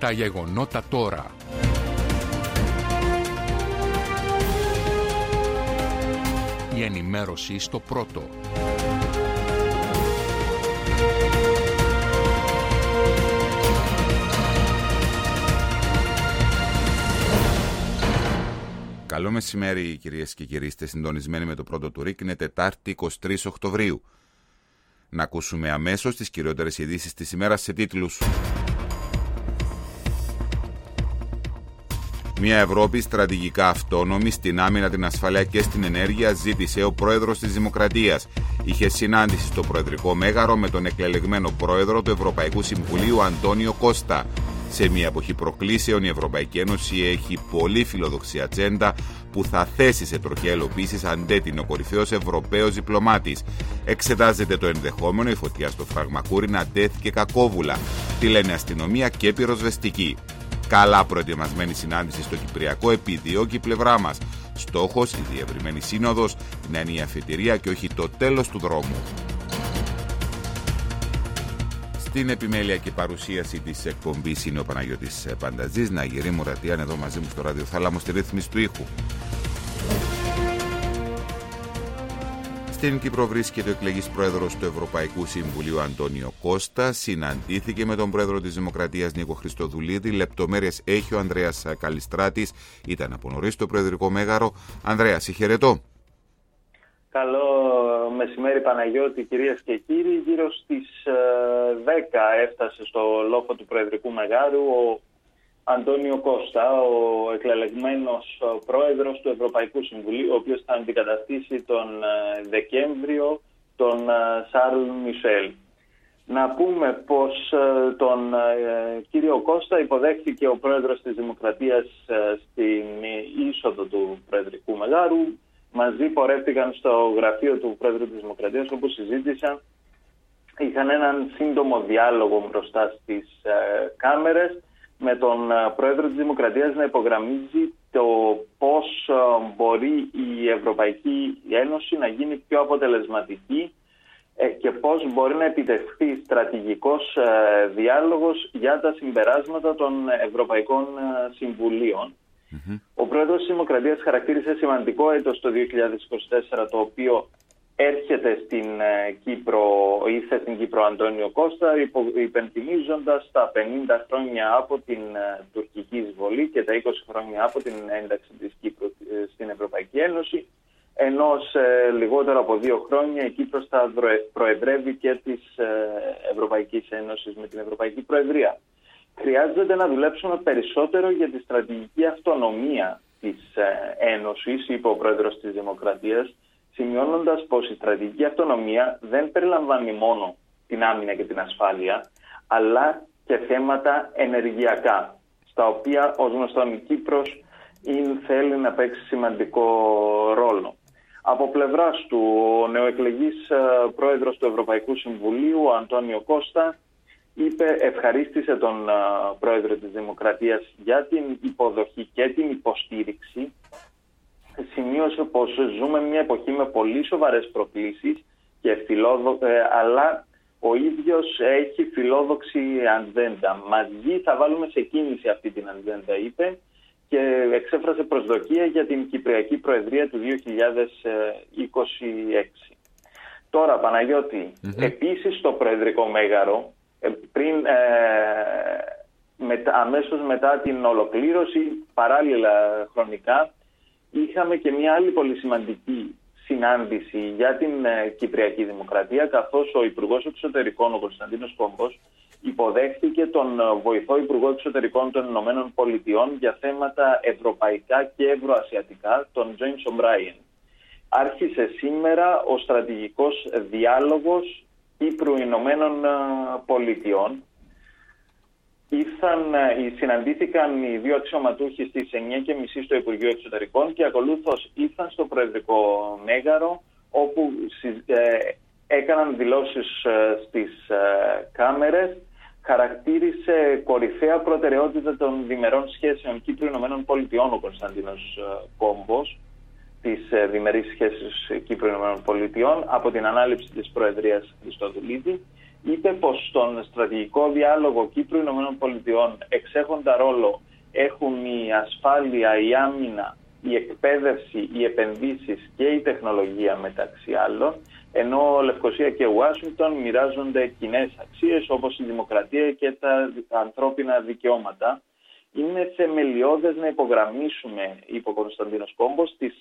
Τα γεγονότα τώρα. Η ενημέρωση στο πρώτο. Καλό μεσημέρι κυρίες και κύριοι, είστε συντονισμένοι με το πρώτο του ΡΙΚ. Είναι Τετάρτη 23 Οκτωβρίου. Να ακούσουμε αμέσως τις κυριότερες ειδήσεις της ημέρας σε τίτλους. Μια Ευρώπη στρατηγικά αυτόνομη στην άμυνα, την ασφαλεία και στην ενέργεια, ζήτησε ο πρόεδρος της Δημοκρατίας. Είχε συνάντηση στο Προεδρικό Μέγαρο με τον εκλεγμένο πρόεδρο του Ευρωπαϊκού Συμβουλίου Αντώνιο Κώστα. Σε μια εποχή προκλήσεων, η Ευρωπαϊκή Ένωση έχει πολύ φιλοδοξία ατζέντα που θα θέσει σε τροχιά υλοποίησης αντέτεινε ο κορυφαίος Ευρωπαίος διπλωμάτης. Εξετάζεται το ενδεχόμενο η φωτιά στο Φραγμακούρι να τέθηκε κακόβουλα. Τι λένε αστυνομία και πυροσβεστική. Καλά προετοιμασμένη συνάντηση στο Κυπριακό επιδιώκει η πλευρά μας. Στόχος η διευρυμένη σύνοδος να είναι η αφετηρία και όχι το τέλος του δρόμου. Στην επιμέλεια και παρουσίαση της εκπομπής είναι ο Παναγιώτης Πανταζής. Ναγερή Μουρατιάν εδώ μαζί μου στο ραδιοθάλαμο στη ρύθμιση του ήχου. Στην Κύπρο βρίσκεται ο εκλεγής πρόεδρος του Ευρωπαϊκού Συμβουλίου Αντώνιο Κώστα. Συναντήθηκε με τον πρόεδρο της Δημοκρατίας Νίκο Χριστοδουλίδη. Λεπτομέρειες έχει ο Ανδρέας Καλιστράτης. Ήταν από νωρίς στο Προεδρικό Μέγαρο. Ανδρέα, συγχαιρετώ. Καλό μεσημέρι Παναγιώτη, κυρίες και κύριοι. Γύρω στις 10 έφτασε στο λόφο του Προεδρικού Μεγάρου ο Αντώνιο Κώστα, ο εκλεγμένος πρόεδρος του Ευρωπαϊκού Συμβουλίου, ο οποίος θα αντικαταστήσει τον Δεκέμβριο τον Σαρλ Μισελ. Να πούμε πως τον κύριο Κώστα υποδέχθηκε ο πρόεδρος της Δημοκρατίας στην είσοδο του Προεδρικού Μεγάρου. Μαζί πορεύτηκαν στο γραφείο του πρόεδρου της Δημοκρατίας, όπου συζήτησαν, είχαν έναν σύντομο διάλογο μπροστά στις κάμερες, με τον πρόεδρο της Δημοκρατίας να υπογραμμίζει το πώς μπορεί η Ευρωπαϊκή Ένωση να γίνει πιο αποτελεσματική και πώς μπορεί να επιτευχθεί στρατηγικός διάλογος για τα συμπεράσματα των Ευρωπαϊκών Συμβουλίων. Ο πρόεδρος της Δημοκρατίας χαρακτήρισε σημαντικό έτος το 2024, το οποίο έρχεται στην Κύπρο, ήρθε στην Κύπρο Αντώνιο Κώστα, υπενθυμίζοντας τα 50 χρόνια από την τουρκική εισβολή και τα 20 χρόνια από την ένταξη της Κύπρου στην Ευρωπαϊκή Ένωση, ενώ σε λιγότερο από 2 χρόνια η Κύπρος θα προεδρεύει και της Ευρωπαϊκής Ένωσης με την Ευρωπαϊκή Προεδρία. Χρειάζεται να δουλέψουμε περισσότερο για τη στρατηγική αυτονομία της Ένωσης, είπε ο πρόεδρος της Δημοκρατίας, σημειώνοντας πως η στρατηγική αυτονομία δεν περιλαμβάνει μόνο την άμυνα και την ασφάλεια, αλλά και θέματα ενεργειακά, στα οποία ως γνωστόν η Κύπρος θέλει να παίξει σημαντικό ρόλο. Από πλευράς του, ο νεοεκλεγής πρόεδρος του Ευρωπαϊκού Συμβουλίου, ο Αντώνιο Κώστα, ευχαρίστησε τον πρόεδρο της Δημοκρατίας για την υποδοχή και την υποστήριξη. Σημείωσε πως ζούμε μια εποχή με πολύ σοβαρές προκλήσεις αλλά ο ίδιος έχει φιλόδοξη ατζέντα. Μαζί θα βάλουμε σε κίνηση αυτή την ατζέντα, είπε, και εξέφρασε προσδοκία για την Κυπριακή Προεδρία του 2026. Τώρα, Παναγιώτη, επίσης στο Προεδρικό Μέγαρο, αμέσως μετά την ολοκλήρωση, παράλληλα χρονικά, είχαμε και μια άλλη πολύ σημαντική συνάντηση για την Κυπριακή Δημοκρατία, καθώς ο Υπουργός Εξωτερικών, ο Κωνσταντίνος Κόμπος, υποδέχθηκε τον βοηθό Υπουργό Εξωτερικών των Ηνωμένων Πολιτειών για θέματα ευρωπαϊκά και ευρωασιατικά, τον James O'Brien. Άρχισε σήμερα ο στρατηγικός διάλογος Κύπρου-Ηνωμένων Πολιτειών. Συναντήθηκαν οι δύο αξιωματούχοι στις 9:30 στο Υπουργείο Εξωτερικών και ακολούθως ήρθαν στο Προεδρικό Μέγαρο, όπου έκαναν δηλώσεις στις κάμερες. Χαρακτήρισε κορυφαία προτεραιότητα των διμερών σχέσεων Κύπρου-Ηνωμένων Πολιτειών ο Κωνσταντίνος Κόμπος, τις διμερείς σχέσεις Κύπρου-Ηνωμένων Πολιτειών, από την ανάληψη της Προεδρίας Χριστοδουλίδη. είπε πως στον στρατηγικό διάλογο Κύπρου-ΗΠΑ εξέχοντα ρόλο έχουν η ασφάλεια, η άμυνα, η εκπαίδευση, οι επενδύσεις και η τεχνολογία μεταξύ άλλων, ενώ Λευκωσία και Ουάσιγκτον μοιράζονται κοινές αξίες όπως η δημοκρατία και τα ανθρώπινα δικαιώματα. Είναι θεμελιώδες να υπογραμμίσουμε, είπε ο Κωνσταντίνος Κόμπος, τις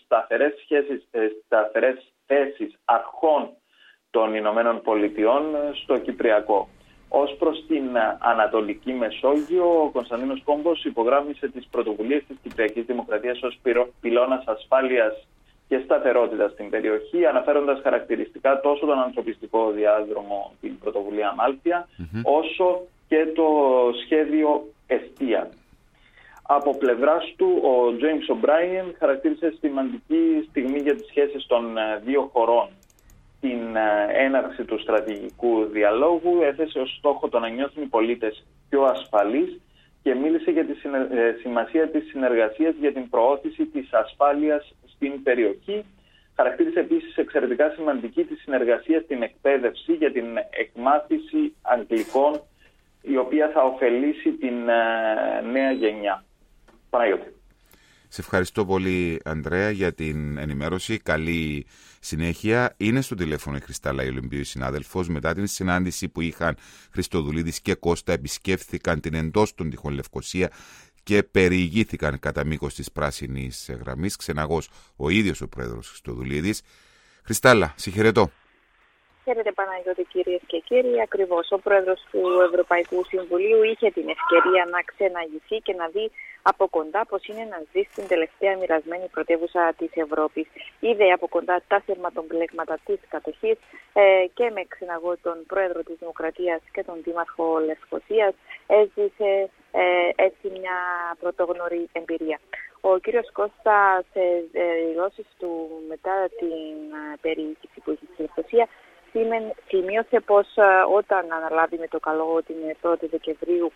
σταθερές θέσεις αρχών των Ηνωμένων Πολιτειών στο Κυπριακό. Ως προς την Ανατολική Μεσόγειο, ο Κωνσταντίνος Κόμπος υπογράμμισε τις πρωτοβουλίες της Κυπριακής Δημοκρατίας ως πυλώνας ασφάλειας και σταθερότητας στην περιοχή, αναφέροντας χαρακτηριστικά τόσο τον ανθρωπιστικό διάδρομο, την πρωτοβουλία Αμάλθεια, όσο και το σχέδιο Εστία. Από πλευράς του, ο James O'Brien χαρακτήρισε σημαντική στιγμή για τις σχέσεις των δύο χωρών. Την έναρξη του στρατηγικού διαλόγου έθεσε ως στόχο το να νιώθουν οι πολίτες πιο ασφαλείς και μίλησε για τη σημασία της συνεργασίας για την προώθηση της ασφάλειας στην περιοχή. Χαρακτήρισε επίσης εξαιρετικά σημαντική τη συνεργασία στην εκπαίδευση για την εκμάθηση αγγλικών, η οποία θα ωφελήσει την νέα γενιά. Παναγιώτη. Σε ευχαριστώ πολύ, Ανδρέα, για την ενημέρωση. Καλή συνέχεια. Είναι στο τηλέφωνο η Χριστάλλα Ολυμπίου, η συνάδελφος. Μετά την συνάντηση που είχαν Χριστοδουλίδης και Κώστα, επισκέφθηκαν την εντός των τυχών Λευκωσία και περιηγήθηκαν κατά μήκος της πράσινης γραμμής. Ξεναγός ο ίδιος ο πρόεδρος Χριστοδουλίδης. Χριστάλλα, συγχαιρετώ. Χαίρετε Παναγιώτη, κυρίες και κύριοι. Ακριβώς ο πρόεδρος του Ευρωπαϊκού Συμβουλίου είχε την ευκαιρία να ξεναγηθεί και να δει από κοντά πώς είναι να ζει στην τελευταία μοιρασμένη πρωτεύουσα της Ευρώπης. Είδε από κοντά τα θερματομπλέγματα της κατοχής και με ξεναγό τον πρόεδρο της Δημοκρατίας και τον δήμαρχο Λευκωσίας έζησε έτσι μια πρωτόγνωρη εμπειρία. Ο κύριος Κώστα σε δηλώσεις του μετά την περιήγηση που είχε στη Λευκωσία σημείωσε πως όταν αναλάβει με το καλό την 1η Δεκεμβρίου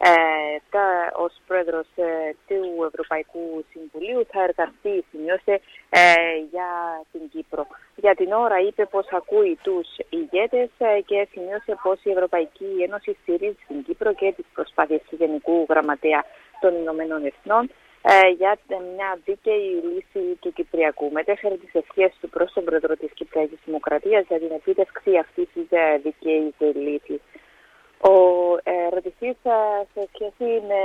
ως πρόεδρος του Ευρωπαϊκού Συμβουλίου θα εργαστεί, σημείωσε, για την Κύπρο. Για την ώρα είπε πως ακούει τους ηγέτες και σημείωσε πως η Ευρωπαϊκή Ένωση στηρίζει την Κύπρο και τις προσπάθειες του Γενικού Γραμματέα των Ηνωμένων Εθνών για μια δίκαιη λύση του Κυπριακού. Μετέφερε τις ευχές του προς τον πρόεδρο της Κυπριακής Δημοκρατίας για την επίτευξη αυτής της δίκαιης λύσης. Ο ερωτηθής σε σχέση με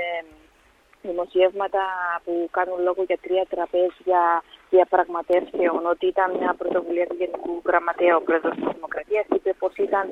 δημοσιεύματα που κάνουν λόγο για 3 τραπέζια διαπραγματεύσεων, ότι ήταν μια πρωτοβουλία του Γενικού Γραμματέα ο πρόεδρος της Δημοκρατίας, είπε πως ήταν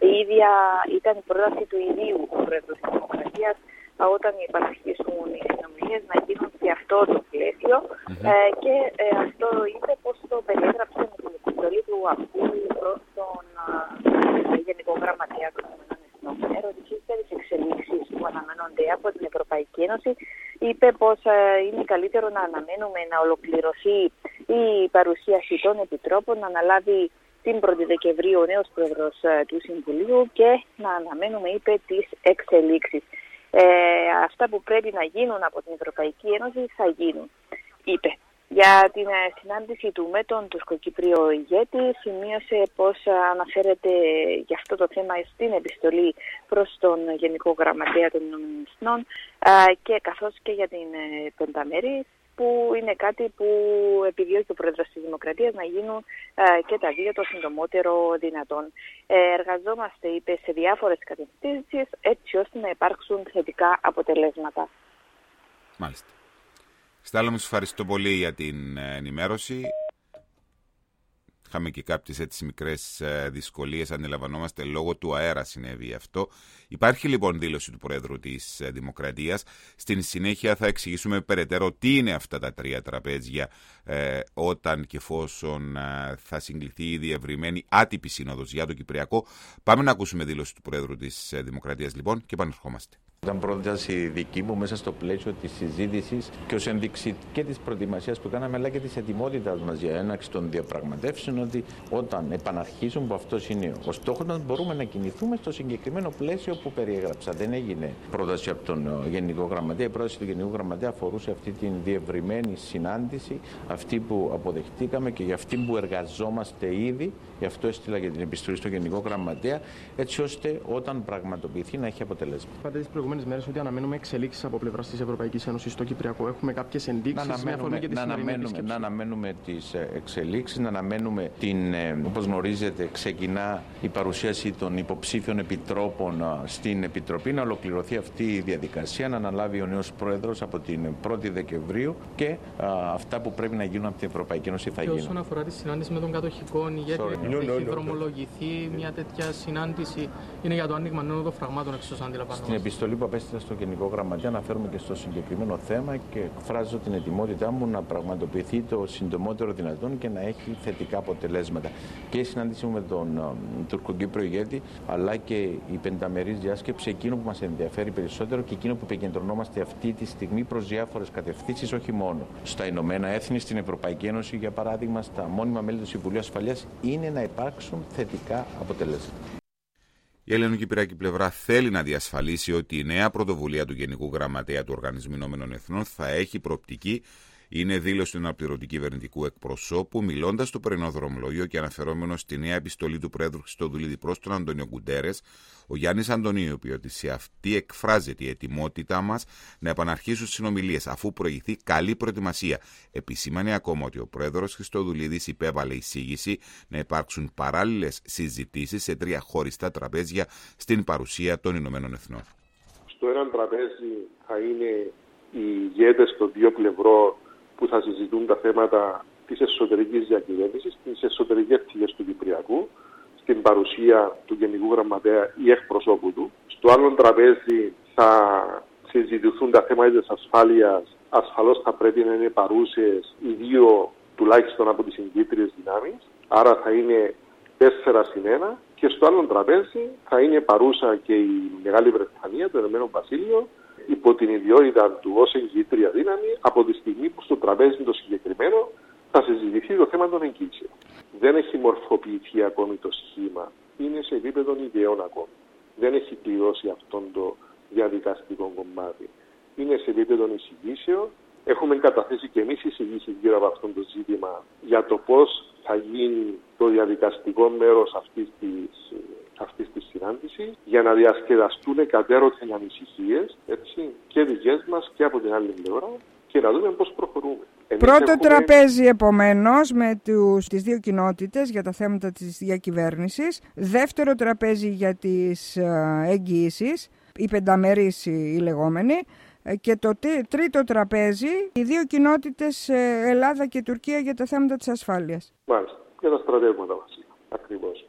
η πρόταση του ιδίου του πρόεδρου της Δημοκρατίας όταν υπαρχίσουν οι συνομιλίες να γίνουν σε αυτό το πλαίσιο και αυτό είπε πως το περιέγραψε με την επιστολή του αυτού προς τον Γενικό Γραμματέα των ΗΠΑ. Ερωτήσεις για τις εξελίξεις που αναμένονται από την Ευρωπαϊκή Ένωση, είπε πως είναι καλύτερο να αναμένουμε να ολοκληρωθεί η παρουσίαση των επιτρόπων, να αναλάβει την 1η Δεκεμβρίου ο νέος πρόεδρος του Συμβουλίου και να αναμένουμε, είπε, τις εξελίξεις. Αυτά που πρέπει να γίνουν από την Ευρωπαϊκή Ένωση θα γίνουν, είπε. Για την συνάντηση του με τον τουρκοκύπριο ηγέτη σημείωσε πως αναφέρεται για αυτό το θέμα στην επιστολή προς τον Γενικό Γραμματέα των Ηνωμένων και καθώς και για την πενταμέρη, που είναι κάτι που επιδιώκει ο πρόεδρος της Δημοκρατίας να γίνουν και τα δύο το συντομότερο δυνατόν. Εργαζόμαστε, είπε, σε διάφορες κατευθύνσεις έτσι ώστε να υπάρξουν θετικά αποτελέσματα. Μάλιστα. Στάλλα, μου, σας ευχαριστώ πολύ για την ενημέρωση. Είχαμε και κάποιες έτσι μικρές δυσκολίες, αντιλαμβανόμαστε, λόγω του αέρα συνέβη αυτό. Υπάρχει λοιπόν δήλωση του Πρόεδρου της Δημοκρατίας. Στην συνέχεια θα εξηγήσουμε περαιτέρω τι είναι αυτά τα 3 τραπέζια όταν και εφόσον θα συγκληθεί η διευρυμένη άτυπη σύνοδος για το Κυπριακό. Πάμε να ακούσουμε δήλωση του Πρόεδρου της Δημοκρατίας λοιπόν και επανερχόμαστε. Ήταν πρόταση δική μου μέσα στο πλαίσιο της συζήτησης και ως ένδειξη και της προετοιμασίας που κάναμε, αλλά και της ετοιμότητας μας για έναρξη των διαπραγματεύσεων, ότι όταν επαναρχίσουν, που αυτός είναι ο στόχος μας, μπορούμε να κινηθούμε στο συγκεκριμένο πλαίσιο που περιέγραψα. Δεν έγινε πρόταση από τον Γενικό Γραμματέα. Η πρόταση του Γενικού Γραμματέα αφορούσε αυτή την διευρυμένη συνάντηση, αυτή που αποδεχτήκαμε και για αυτή που εργαζόμαστε ήδη. Γι' αυτό έστειλα και την επιστολή στο Γενικό Γραμματέα, έτσι ώστε όταν πραγματοποιηθεί να έχει αποτελέσμα. Είπατε τις προηγούμενες μέρες ότι αναμένουμε εξελίξεις από πλευράς της Ευρωπαϊκής Ένωσης στο Κυπριακό. Έχουμε κάποιες ενδείξεις να αναμένουμε τις εξελίξεις, να αναμένουμε όπως γνωρίζετε, ξεκινά η παρουσίαση των υποψήφιων επιτρόπων στην Επιτροπή, να ολοκληρωθεί αυτή η διαδικασία, να αναλάβει ο νέος πρόεδρος από την 1η Δεκεμβρίου και αυτά που πρέπει να γίνουν από την Ευρωπαϊκή Ένωση θα γίνουν. Και όσον αφορά τη συνάντηση με τον κατοχικό ηγέτη, έχει δρομολογηθεί μια τέτοια συνάντηση, είναι για το άνοιγμα νέων οδοφραγμάτων, εξ όσων αντιλαμβάνομαι. Στην επιστολή που απέστειλα στο Γενικό Γραμματέα αναφέρομαι και στο συγκεκριμένο θέμα και εκφράζω την ετοιμότητά μου να πραγματοποιηθεί το συντομότερο δυνατόν και να έχει θετικά αποτελέσματα. Και η συνάντηση μου με τον τουρκοκύπριο ηγέτη, αλλά και η πενταμερής διάσκεψη, εκείνο που μας ενδιαφέρει περισσότερο και εκείνο που επικεντρωνόμαστε αυτή τη στιγμή προς διάφορες κατευθύνσεις, όχι μόνο στα Ηνωμένα Έθνη, στην Ευρωπαϊκή Ένωση, για παράδειγμα, στα μόνιμα μέλη του Συμβουλίου Ασφαλείας, είναι να υπάρξουν θετικά αποτελέσματα. Η ελληνοκυπριακή πλευρά θέλει να διασφαλίσει ότι η νέα πρωτοβουλία του Γενικού Γραμματέα του Οργανισμού Ηνωμένων Εθνών θα έχει προοπτική. Είναι δήλωση του αναπληρωτή κυβερνητικού εκπροσώπου, μιλώντας στο πρωινό δρομολόγιο και αναφερόμενο στη νέα επιστολή του Πρόεδρου Χριστοδουλίδη προς τον Αντώνιο Γκουντέρες, ο Γιάννης Αντωνίου είπε ότι σε αυτή εκφράζεται η ετοιμότητά μας να επαναρχίσουν συνομιλίες αφού προηγηθεί καλή προετοιμασία. Επισήμανε ακόμα ότι ο Πρόεδρος Χριστοδουλίδης υπέβαλε εισήγηση να υπάρξουν παράλληλες συζητήσεις σε 3 χωριστά τραπέζια στην παρουσία των Ηνωμένων Εθνών. Στο ένα τραπέζι θα είναι οι ηγέτες των δύο πλευρών που θα συζητούν τα θέματα της εσωτερικής διακυβέρνησης, τις εσωτερικές πτυχές του Κυπριακού, στην παρουσία του Γενικού Γραμματέα ή εκπροσώπου του. Στο άλλο τραπέζι θα συζητηθούν τα θέματα της ασφάλειας. Ασφαλώς θα πρέπει να είναι παρούσες οι δύο τουλάχιστον από τις συγκίτριες δυνάμεις. Άρα θα είναι 4-1. Και στο άλλο τραπέζι θα είναι παρούσα και η Μεγάλη Βρετανία, το Ηνωμένο Βασίλειο, υπό την ιδιότητα του ως εγγυήτρια δύναμη, από τη στιγμή που στο τραπέζι το συγκεκριμένο θα συζητηθεί το θέμα των εγγύσεων. Δεν έχει μορφοποιηθεί ακόμη το σχήμα. Είναι σε επίπεδο ιδεών ακόμη. Δεν έχει κληρώσει αυτό το διαδικαστικό κομμάτι. Είναι σε επίπεδο εισηγήσεων. Έχουμε καταθέσει και εμείς εισηγήσεις γύρω από αυτό το ζήτημα για το πώς θα γίνει το διαδικαστικό μέρος αυτής της συνάντησης, για να διασκεδαστούν κατέρωθεν ανησυχίες, και δικές μας και από την άλλη πλευρά, και να δούμε πώς προχωρούμε. Πρώτο τραπέζι επομένως με τις δύο κοινότητες για τα θέματα της διακυβέρνησης, δεύτερο τραπέζι για τις εγγυήσεις, οι πενταμερείς οι λεγόμενοι, και το τρίτο τραπέζι, οι δύο κοινότητες Ελλάδα και Τουρκία για τα θέματα της ασφάλειας. Μάλιστα, για τα στρατεύματα βασικά, ακριβώς.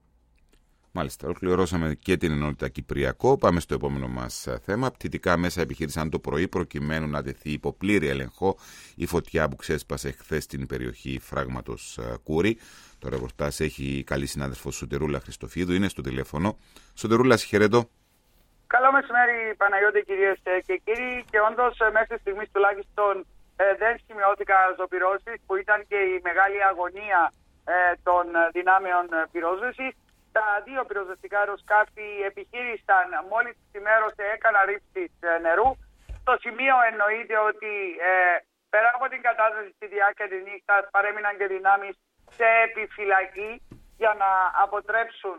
Μάλιστα, ολοκληρώσαμε και την ενότητα Κυπριακό. Πάμε στο επόμενο μας θέμα. Πτυτικά μέσα επιχείρησαν το πρωί προκειμένου να τεθεί υπό πλήρη έλεγχο η φωτιά που ξέσπασε χθες στην περιοχή Φράγματος Κούρη. Το ρεπορτάζ έχει καλή συνάδελφο Σωτερούλα Χριστοφίδου. Είναι στο τηλέφωνο. Σωτερούλα, συγχαιρετώ. Καλό μεσημέρι, Παναγιώτη, κυρίες και κύριοι. Και όντως, μέχρι στιγμής τουλάχιστον δεν σημειώθηκαν ζωπυρώσεις, που ήταν και η μεγάλη αγωνία των δυνάμεων πυρόσβεσης. Τα δύο πυροσβεστικά αεροσκάφη επιχείρησαν, μόλις ξημέρωσε, έκαναν ρήψεις νερού. Στο σημείο εννοείται ότι πέρα από την κατάσταση στη διάρκεια της νύχτας παρέμειναν και δυνάμεις σε επιφυλακή για να αποτρέψουν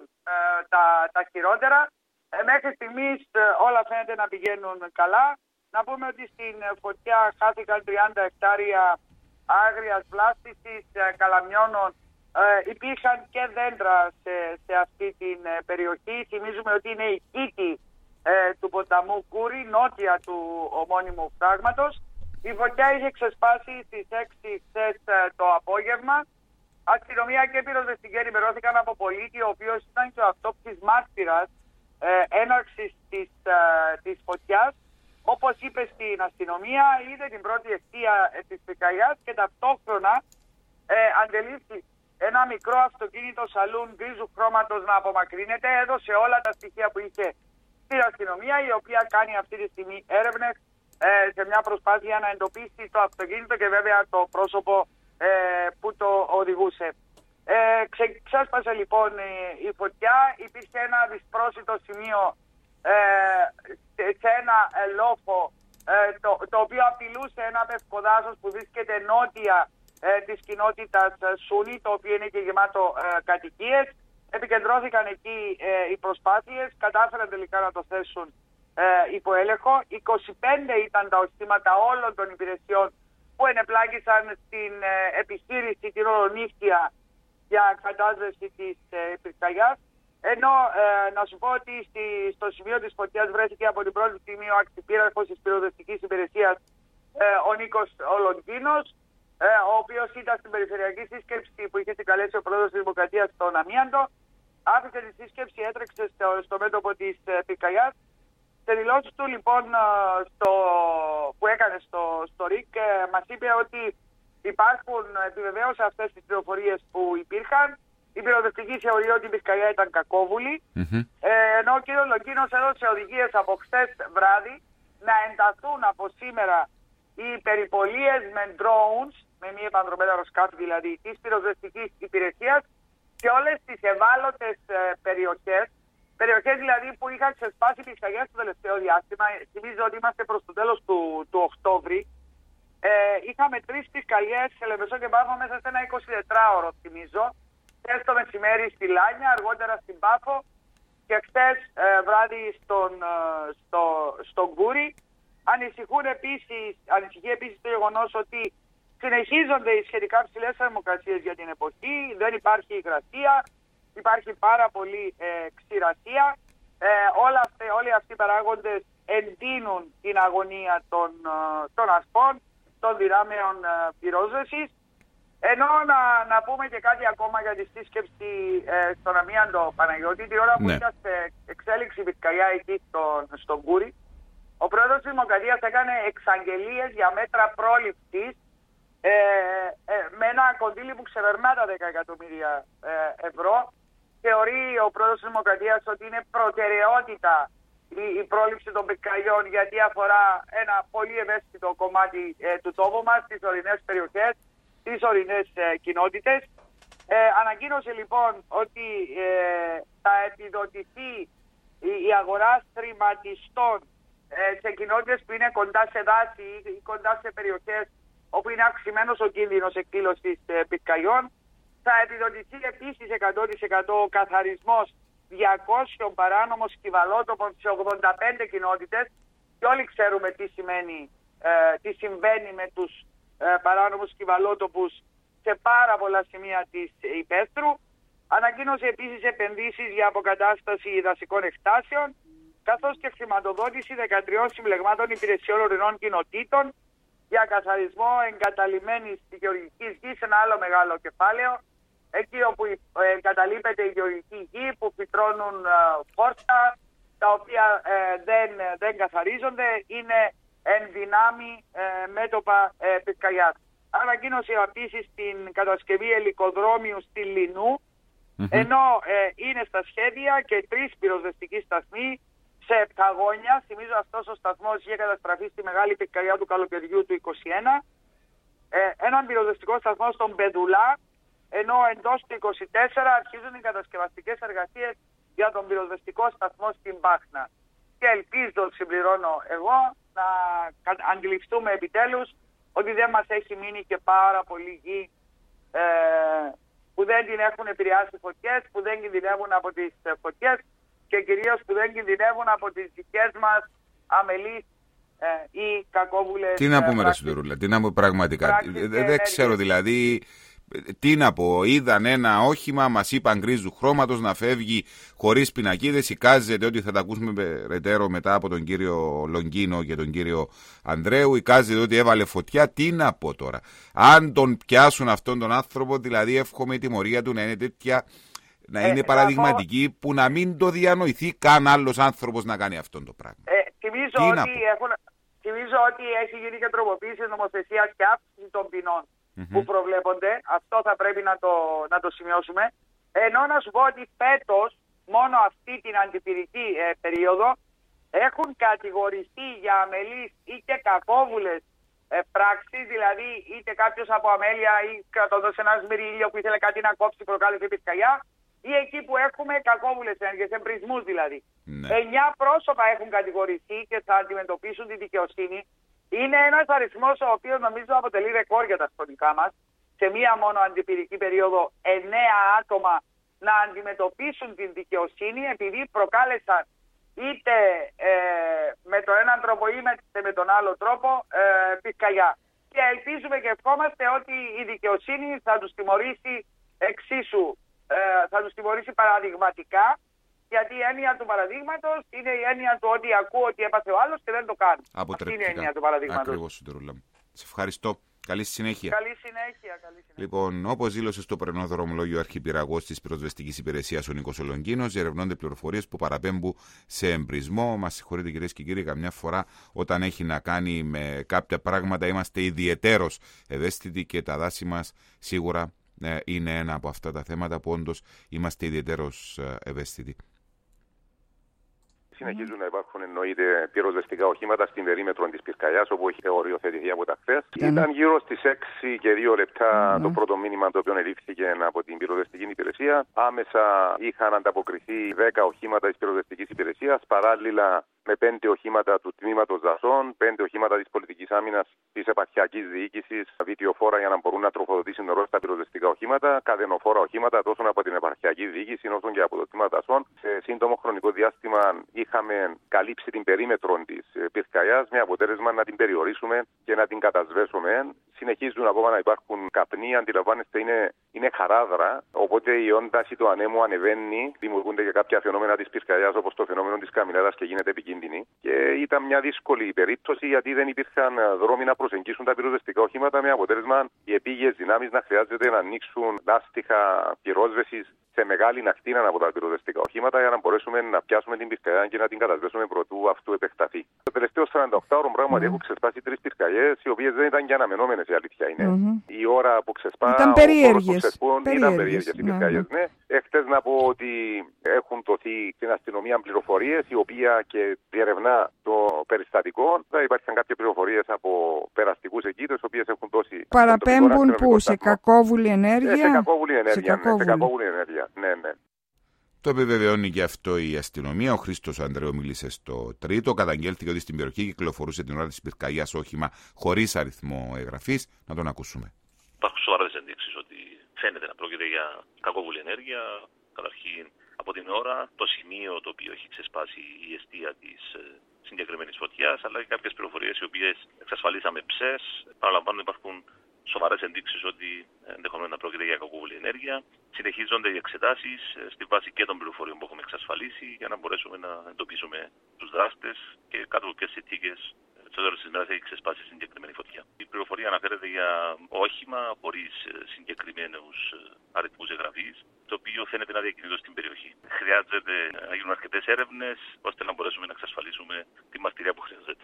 τα χειρότερα. Μέχρι στιγμής όλα φαίνεται να πηγαίνουν καλά. Να πούμε ότι στην φωτιά χάθηκαν 30 εκτάρια άγριας βλάστησης, καλαμιώνων. Υπήρχαν και δέντρα σε αυτή την περιοχή. Θυμίζουμε ότι είναι η κήτη του ποταμού Κούρη, νότια του ομώνυμου φράγματος. Η φωτιά είχε ξεσπάσει στις 6 χθες το απόγευμα. Αστυνομία και πυροσβεστικοί ενημερώθηκαν από πολίτη, ο οποίος ήταν και ο αυτόπτης μάρτυρας έναρξης της φωτιάς. Όπως είπε στην αστυνομία, είδε την πρώτη ευθεία της πυρκαγιάς και ταυτόχρονα αντελήφθη ένα μικρό αυτοκίνητο σαλούν γκρίζου χρώματος να απομακρύνεται. Έδωσε όλα τα στοιχεία που είχε στην αστυνομία, η οποία κάνει αυτή τη στιγμή έρευνες σε μια προσπάθεια να εντοπίσει το αυτοκίνητο και βέβαια το πρόσωπο που το οδηγούσε. Ξέσπασε λοιπόν η φωτιά, υπήρχε ένα δυσπρόσιτο σημείο σε ένα λόφο το οποίο απειλούσε ένα πευκοδάσος που βρίσκεται νότια της κοινότητας Σούνη, το οποίο είναι και γεμάτο κατοικίες. Επικεντρώθηκαν εκεί οι προσπάθειες, κατάφεραν τελικά να το θέσουν υπό έλεγχο. 25 ήταν τα οχήματα όλων των υπηρεσιών που ενεπλάκησαν στην επιχείρηση την ολονύχτια για κατάσβεση της πυρκαγιάς. Ενώ να σου πω ότι στο σημείο της φωτιάς βρέθηκε από την πρώτη στιγμή ο ακτιπύραρχος της πυροσβεστικής υπηρεσίας, ο Νίκος Λονγκίνος, ο οποίος ήταν στην περιφερειακή σύσκεψη που είχε συγκαλέσει ο πρόεδρος της Δημοκρατίας στον Αμίαντο. Άφησε τη σύσκεψη, έτρεξε στο μέτωπο της πυρκαγιάς. Σε δηλώσεις του λοιπόν που έκανε στο ΡΙΚ μας είπε ότι επιβεβαίωσε αυτές τις πληροφορίες που υπήρχαν. Η πυροσβεστική θεωρεί ότι η πυρκαγιά ήταν κακόβουλη. Ενώ ο κ. Λονγκίνος έδωσε οδηγίες από χθες βράδυ να ενταθούν από σήμερα οι περιπολίες με drones, με μη επανδρομένα αεροσκάφη δηλαδή, της πυροσβεστικής υπηρεσίας και όλες τις ευάλωτες περιοχές δηλαδή που είχαν ξεσπάσει πυρκαγιές στο τελευταίο διάστημα. Θυμίζω ότι είμαστε προς το τέλος του Οκτώβρη. Είχαμε 3 πυρκαγιές σε Λεμεσό και Πάφο μέσα σε ένα 24ωρο, θυμίζω. Χθες το μεσημέρι στη Λάνια, αργότερα στην Πάφο και χθες βράδυ στον Κούρι. Ανησυχεί επίσης το γεγονός ότι συνεχίζονται οι σχετικά ψηλές θερμοκρασίες για την εποχή, δεν υπάρχει υγρασία, υπάρχει πάρα πολύ ξηρασία. Όλοι αυτοί οι παράγοντες εντείνουν την αγωνία των ασπών, των δυνάμεων πυρόσβεσης. Ενώ να πούμε και κάτι ακόμα για τη σύσκεψη στον Αμίαντο, Παναγιώτη, τη ώρα που ήταν σε εξέλιξη πυρκαγιά εκεί στον Κούρι, ο πρόεδρος της Δημοκρατίας έκανε εξαγγελίες για μέτρα πρόληψης με ένα κονδύλι που ξεπερνά τα 10 εκατομμύρια ευρώ. Θεωρεί ο πρόεδρος της Δημοκρατίας ότι είναι προτεραιότητα η πρόληψη των πυρκαγιών, γιατί αφορά ένα πολύ ευαίσθητο κομμάτι του τόπου μας, τις ορεινές περιοχές, τις ορεινές κοινότητες. Ανακοίνωσε λοιπόν ότι θα επιδοτηθεί η αγορά στριμματιστών σε κοινότητες που είναι κοντά σε δάση ή κοντά σε περιοχές όπου είναι αυξημένος ο κίνδυνος εκδήλωσης πυρκαγιών. Θα επιδοτηθεί επίσης 100% ο καθαρισμός 200 παράνομων σκυβαλότοπων σε 85 κοινότητες και όλοι ξέρουμε τι συμβαίνει με τους παράνομους σκυβαλότοπους σε πάρα πολλά σημεία της υπαίθρου. Ανακοίνωσε επίσης επενδύσεις για αποκατάσταση δασικών εκτάσεων, καθώς και χρηματοδότηση 13 συμπλεγμάτων υπηρεσιών ορεινών κοινοτήτων για καθαρισμό εγκαταλειμμένης γεωργικής γης, ένα άλλο μεγάλο κεφάλαιο, εκεί όπου εγκαταλείπεται η γεωργική γη που φυτρώνουν φόρτα, τα οποία δεν καθαρίζονται, είναι εν δυνάμει μέτωπα πυρκαγιάς. Ανακοίνωσε επίσης την κατασκευή ελικοδρόμιου στη Λινού, ενώ είναι στα σχέδια και 3 πυροσβεστικοί σταθμοί σε Επταγόνια. Θυμίζω αυτός ο σταθμός είχε καταστραφεί στη μεγάλη πυρκαγιά του καλοκαιριού του 2021. Έναν πυροσβεστικό σταθμό στον Πεδουλά, ενώ εντός του 2024 αρχίζουν οι κατασκευαστικές εργασίες για τον πυροσβεστικό σταθμό στην Πάχνα. Και ελπίζω, συμπληρώνω εγώ, να αντιληφθούμε επιτέλους ότι δεν μας έχει μείνει και πάρα πολύ γη που δεν την έχουν επηρεάσει φωτιές, που δεν κινδυνεύουν από τις φωτιές και κυρίως που δεν κινδυνεύουν από τις δικές μας αμελείς ή κακόβουλες. Τι να πούμε, ρε Σιδερούλα, τι να πούμε πραγματικά. Δεν ξέρω δηλαδή. Τι να πω, είδαν ένα όχημα, μας είπαν γκρίζου χρώματος να φεύγει χωρίς πινακίδες, εικάζεται ότι θα τα ακούσουμε περαιτέρω μετά από τον κύριο Λονγκίνο και τον κύριο Ανδρέου, εικάζεται ότι έβαλε φωτιά. Τι να πω τώρα, αν τον πιάσουν αυτόν τον άνθρωπο, δηλαδή εύχομαι η τιμωρία του να είναι τέτοια, να είναι παραδειγματική, που να μην το διανοηθεί καν άλλος άνθρωπος να κάνει αυτόν το πράγμα. Θυμίζω ότι έχει γίνει και τροποποίηση νομοθεσίας και αύξηση των ποινών που προβλέπονται. Αυτό θα πρέπει να το σημειώσουμε. Ενώ να σου πω ότι φέτος, μόνο αυτή την αντιπυρική περίοδο, έχουν κατηγορηθεί για αμελείς ή και κακόβουλες πράξεις, δηλαδή είτε κάποιος από αμέλεια ή κρατώντας ένα σμυρίλιο που ήθελε κάτι να κόψει προκάλεσε πυρκαγιά, ή εκεί που έχουμε κακόβουλες ενέργειες, εμπρισμούς δηλαδή. 9 πρόσωπα έχουν κατηγορηθεί και θα αντιμετωπίσουν τη δικαιοσύνη. Είναι ένας αριθμός ο οποίος νομίζω αποτελεί ρεκόρ για τα χρονικά μας. Σε μία μόνο αντιπυρική περίοδο 9 άτομα να αντιμετωπίσουν την δικαιοσύνη επειδή προκάλεσαν είτε με τον έναν τρόπο ή με τον άλλο τρόπο πυρκαγιά. Και ελπίζουμε και ευχόμαστε ότι η δικαιοσύνη θα τους τιμωρήσει εξίσου, θα τους τιμωρήσει παραδειγματικά, γιατί η έννοια του παραδείγματος είναι η έννοια του ότι ακούω ότι έπαθε ο άλλος και δεν το κάνω. Αυτή είναι η έννοια του παραδείγματος. Ακριβώς, Σωτηρούλα. Σε ευχαριστώ. Καλή συνέχεια. Καλή συνέχεια. Λοιπόν, όπως δήλωσε στο πρωινό δρομολόγιο Αρχιπυραγός της Πυροσβεστικής Υπηρεσίας ο Νίκος Ολονγκίνος, διερευνώνται πληροφορίες που παραπέμπουν σε εμπρισμό. Μας συγχωρείτε κυρίες και κύριοι, καμιά φορά όταν έχει να κάνει με κάποια πράγματα είμαστε ιδιαιτέρως ευαίσθητοι και τα δάση μας σίγουρα είναι ένα από αυτά τα θέματα που όντως είμαστε ιδιαιτέρως ευαίσθητοι. Συνεχίζουν να υπάρχουν εννοείται πυροσβεστικά οχήματα στην περίμετρο της πυρκαγιάς, όπου έχει οριοθετηθεί από τα χθες. Ήταν γύρω στις 6 και 2 λεπτά το πρώτο μήνυμα το οποίο ελήφθηκε από την πυροσβεστική υπηρεσία. Άμεσα είχαν ανταποκριθεί 10 οχήματα της πυροσβεστικής υπηρεσίας, παράλληλα με 5 οχήματα του τμήματος δασών, 5 οχήματα της πολιτικής άμυνας της επαρχιακής διοίκησης, βιτιοφόρα για να μπορούν να τροφοδοτήσουν νερό στα πυροσβεστικά οχήματα, καδενοφόρα οχήματα τόσο από την επαρχιακή διοίκηση όσο και από το τμήμα δασών. Σε σύντομο χρονικό διάστημα είχαμε καλύψει την περίμετρο της πυρκαγιάς με αποτέλεσμα να την περιορίσουμε και να την κατασβέσουμε. Συνεχίζουν ακόμα να υπάρχουν καπνοί, αντιλαμβάνεστε είναι χαράδρα, οπότε η ένταση του ανέμου ανεβαίνει, δημιουργούνται και κάποια φαινόμενα της πυρκαγιάς όπως το φαινόμενο της καμινάδας και γίνεται επικίνδυνη. Και ήταν μια δύσκολη περίπτωση γιατί δεν υπήρχαν δρόμοι να προσεγγίσουν τα πυροσβεστικά οχήματα με αποτέλεσμα οι επίγειες δυνάμεις να χρειάζεται να ανοίξουν λάστιχα πυρόσβεσης σε μεγάλη ακτίνα από τα πυροσβεστικά οχήματα για να μπορέσουμε να πιάσουμε την πυρκαγιά και να την κατασβέσουμε προτού αυτού επεκταθεί. Το τελευταίο 48ωρο πράγματι έχουν ξεσπάσει 3 πυρκαγιές, οι οποίες δεν ήταν και αναμενόμενες, η αλήθεια είναι. Η ώρα που ξεσπά, ήταν περίεργες. Ήταν περίεργες οι πυρκαγιές, ναι. Εχθές να πω ότι έχουν δοθεί στην αστυνομία πληροφορίες, η οποία και διερευνά το περιστατικό. Θα υπάρχουν κάποιες πληροφορίες από περαστικούς εκεί, τις οποίες έχουν δώσει. Παραπέμπουν πού, σε κακόβουλη ενέργεια? Σε κακόβουλη ενέργεια, ναι. Το επιβεβαιώνει και αυτό η αστυνομία. Ο Χρήστος Ανδρέου μίλησε στο τρίτο. Καταγγέλθηκε ότι στην περιοχή κυκλοφορούσε την ώρα της πυρκαγιάς όχημα χωρίς αριθμό εγγραφής. Να τον ακούσουμε. Υπάρχουν σοβαρές ενδείξεις ότι φαίνεται να πρόκειται για κακόβουλη ενέργεια. Καταρχήν, από την ώρα, το σημείο το οποίο έχει ξεσπάσει η αιστεία της συγκεκριμένης φωτιάς, αλλά και κάποιες πληροφορίες οι οποίες εξασφαλίσαμε ψες. Παραλαμβάνω, υπάρχουν σοβαρές ενδείξεις ότι ενδεχομένως να πρόκειται για κακόβουλη ενέργεια. Συνεχίζονται οι εξετάσεις στη βάση και των πληροφοριών που έχουμε εξασφαλίσει για να μπορέσουμε να εντοπίσουμε τους δράστες και κάτω από ποιες συνθήκες στο τέλος της ημέρας έχει ξεσπάσει συγκεκριμένη φωτιά. Η πληροφορία αναφέρεται για όχημα χωρίς συγκεκριμένους αριθμούς εγγραφής, το οποίο φαίνεται να διακινείται στην περιοχή. Χρειάζεται να γίνουν αρκετές έρευνες ώστε να μπορέσουμε να εξασφαλίσουμε τη μαρτυρία που χρειάζεται.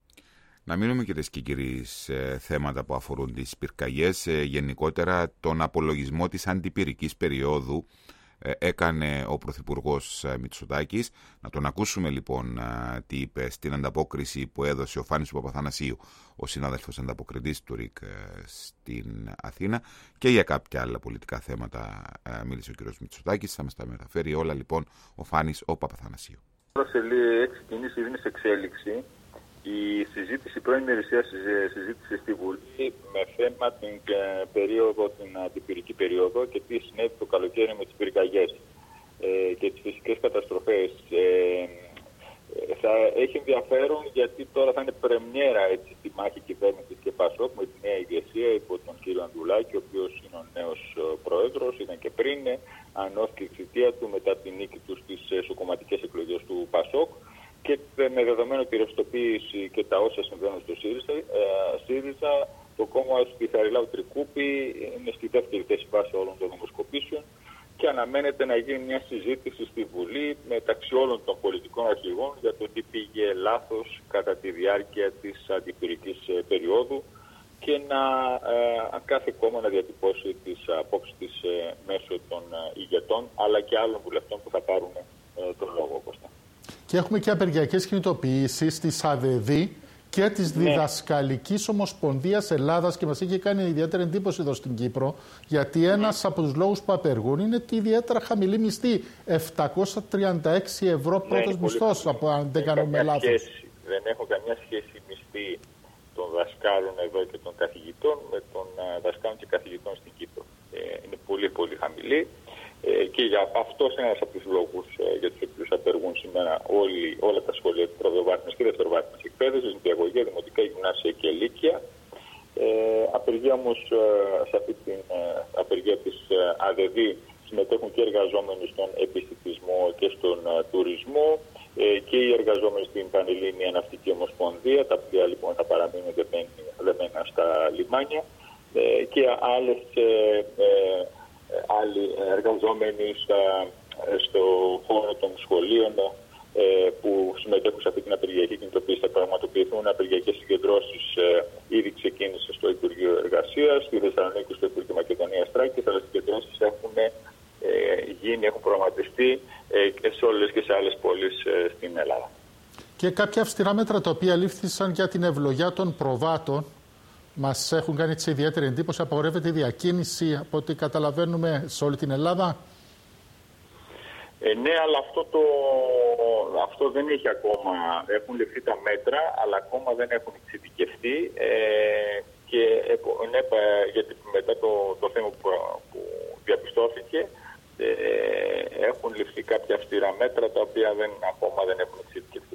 Να μείνουμε κυρίες και κύριοι σε θέματα που αφορούν τις πυρκαγιές. Γενικότερα τον απολογισμό της αντιπυρικής περίοδου έκανε ο Πρωθυπουργός Μητσοτάκης. Να τον ακούσουμε λοιπόν τι είπε στην ανταπόκριση που έδωσε ο Φάνης Παπαθανασίου, ο συνάδελφος ανταποκριτής του ΡΙΚ στην Αθήνα, και για κάποια άλλα πολιτικά θέματα μίλησε ο κ. Μητσοτάκης. Θα μας τα μεταφέρει όλα λοιπόν ο Φάνης ο Παπαθανασίου. Τώρα σε 6 κινήσεις είναι σε εξέλιξη η συζήτηση, πρώην ημερησία συζήτηση στη Βουλή με θέμα την αντιπυρική περίοδο και τι συνέβη το καλοκαίρι με τις πυρκαγιές και τις φυσικές καταστροφές. Θα έχει ενδιαφέρον γιατί τώρα θα είναι πρεμιέρα τη μάχη κυβέρνησης και ΠΑΣΟΚ με τη νέα ηγεσία υπό τον κύριο Ανδρουλάκη, ο οποίος είναι ο νέος πρόεδρος, ήταν και πριν, ανώθηκε η θητεία του μετά την νίκη του στις εσωκομματικές εκλογές του ΠΑΣΟΚ. Και με δεδομένο τη ρευστοποίηση και τα όσα συμβαίνουν στο ΣΥΡΙΖΑ, το κόμμα του Πιθαριλάου Τρικούπη είναι στη δεύτερη θέση βάσει όλων των δημοσκοπήσεων και αναμένεται να γίνει μια συζήτηση στη Βουλή μεταξύ όλων των πολιτικών αρχηγών για το τι πήγε λάθος κατά τη διάρκεια της αντιπυρικής περίοδου και κάθε κόμμα να διατυπώσει τις απόψεις της μέσω των ηγετών αλλά και άλλων βουλευτών που θα πάρουν τον λόγο. Και έχουμε και απεργιακές κινητοποιήσεις της ΑΔΔ και της Διδασκαλικής Ομοσπονδίας Ελλάδας, και μας έχει κάνει ιδιαίτερη εντύπωση εδώ στην Κύπρο, γιατί ένας από τους λόγους που απεργούν είναι τη ιδιαίτερα χαμηλή μισθή. 736 ευρώ πρώτος μισθός, αν δεν κάνουμε λάθος. Δεν έχω καμιά σχέση μισθή των δασκάλων εδώ και των καθηγητών με των δασκάλων και καθηγητών στην Κύπρο. Είναι πολύ πολύ χαμηλή. Και για αυτός είναι ένας από τους λόγους για τους οποίους απεργούν σήμερα όλα τα σχολεία της πρωτοβάθμιας και δευτεροβάθμιας εκπαίδευσης, νηπιαγωγεία, δημοτικά, γυμνάσια και λύκεια. Απεργία όμως, σε αυτή την απεργία της ΑΔΔ συμμετέχουν και εργαζόμενοι στον επιστημισμό και στον τουρισμό και οι εργαζόμενοι στην Πανελλήνια Ναυτική Ομοσπονδία, τα οποία λοιπόν θα παραμείνουν δεμένα στα λιμάνια, και άλλοι εργαζόμενοι στο χώρο των σχολείων που συμμετέχουν σε αυτή την απεργιακή κινητοποίηση. Θα πραγματοποιηθούν απεργιακές συγκεντρώσεις, ήδη ξεκίνησε στο Υπουργείο Εργασίας, στη Θεσσαλονίκη στο Υπουργείο Μακεδονίας Τράκης, αλλά συγκεντρώσεις έχουν προγραμματιστεί σε όλες και σε άλλες πόλεις στην Ελλάδα. Και κάποια αυστηρά μέτρα τα οποία λήφθησαν για την ευλογιά των προβάτων μας έχουν κάνει έτσι ιδιαίτερη εντύπωση. Απαγορεύεται η διακίνηση, από ό,τι καταλαβαίνουμε, σε όλη την Ελλάδα. Ναι, αλλά αυτό δεν έχει ακόμα. Έχουν ληφθεί τα μέτρα, αλλά ακόμα δεν έχουν εξειδικευτεί. Και γιατί μετά το θέμα που διαπιστώθηκε, έχουν ληφθεί κάποια αυστηρά μέτρα τα οποία ακόμα δεν έχουν εξειδικευτεί.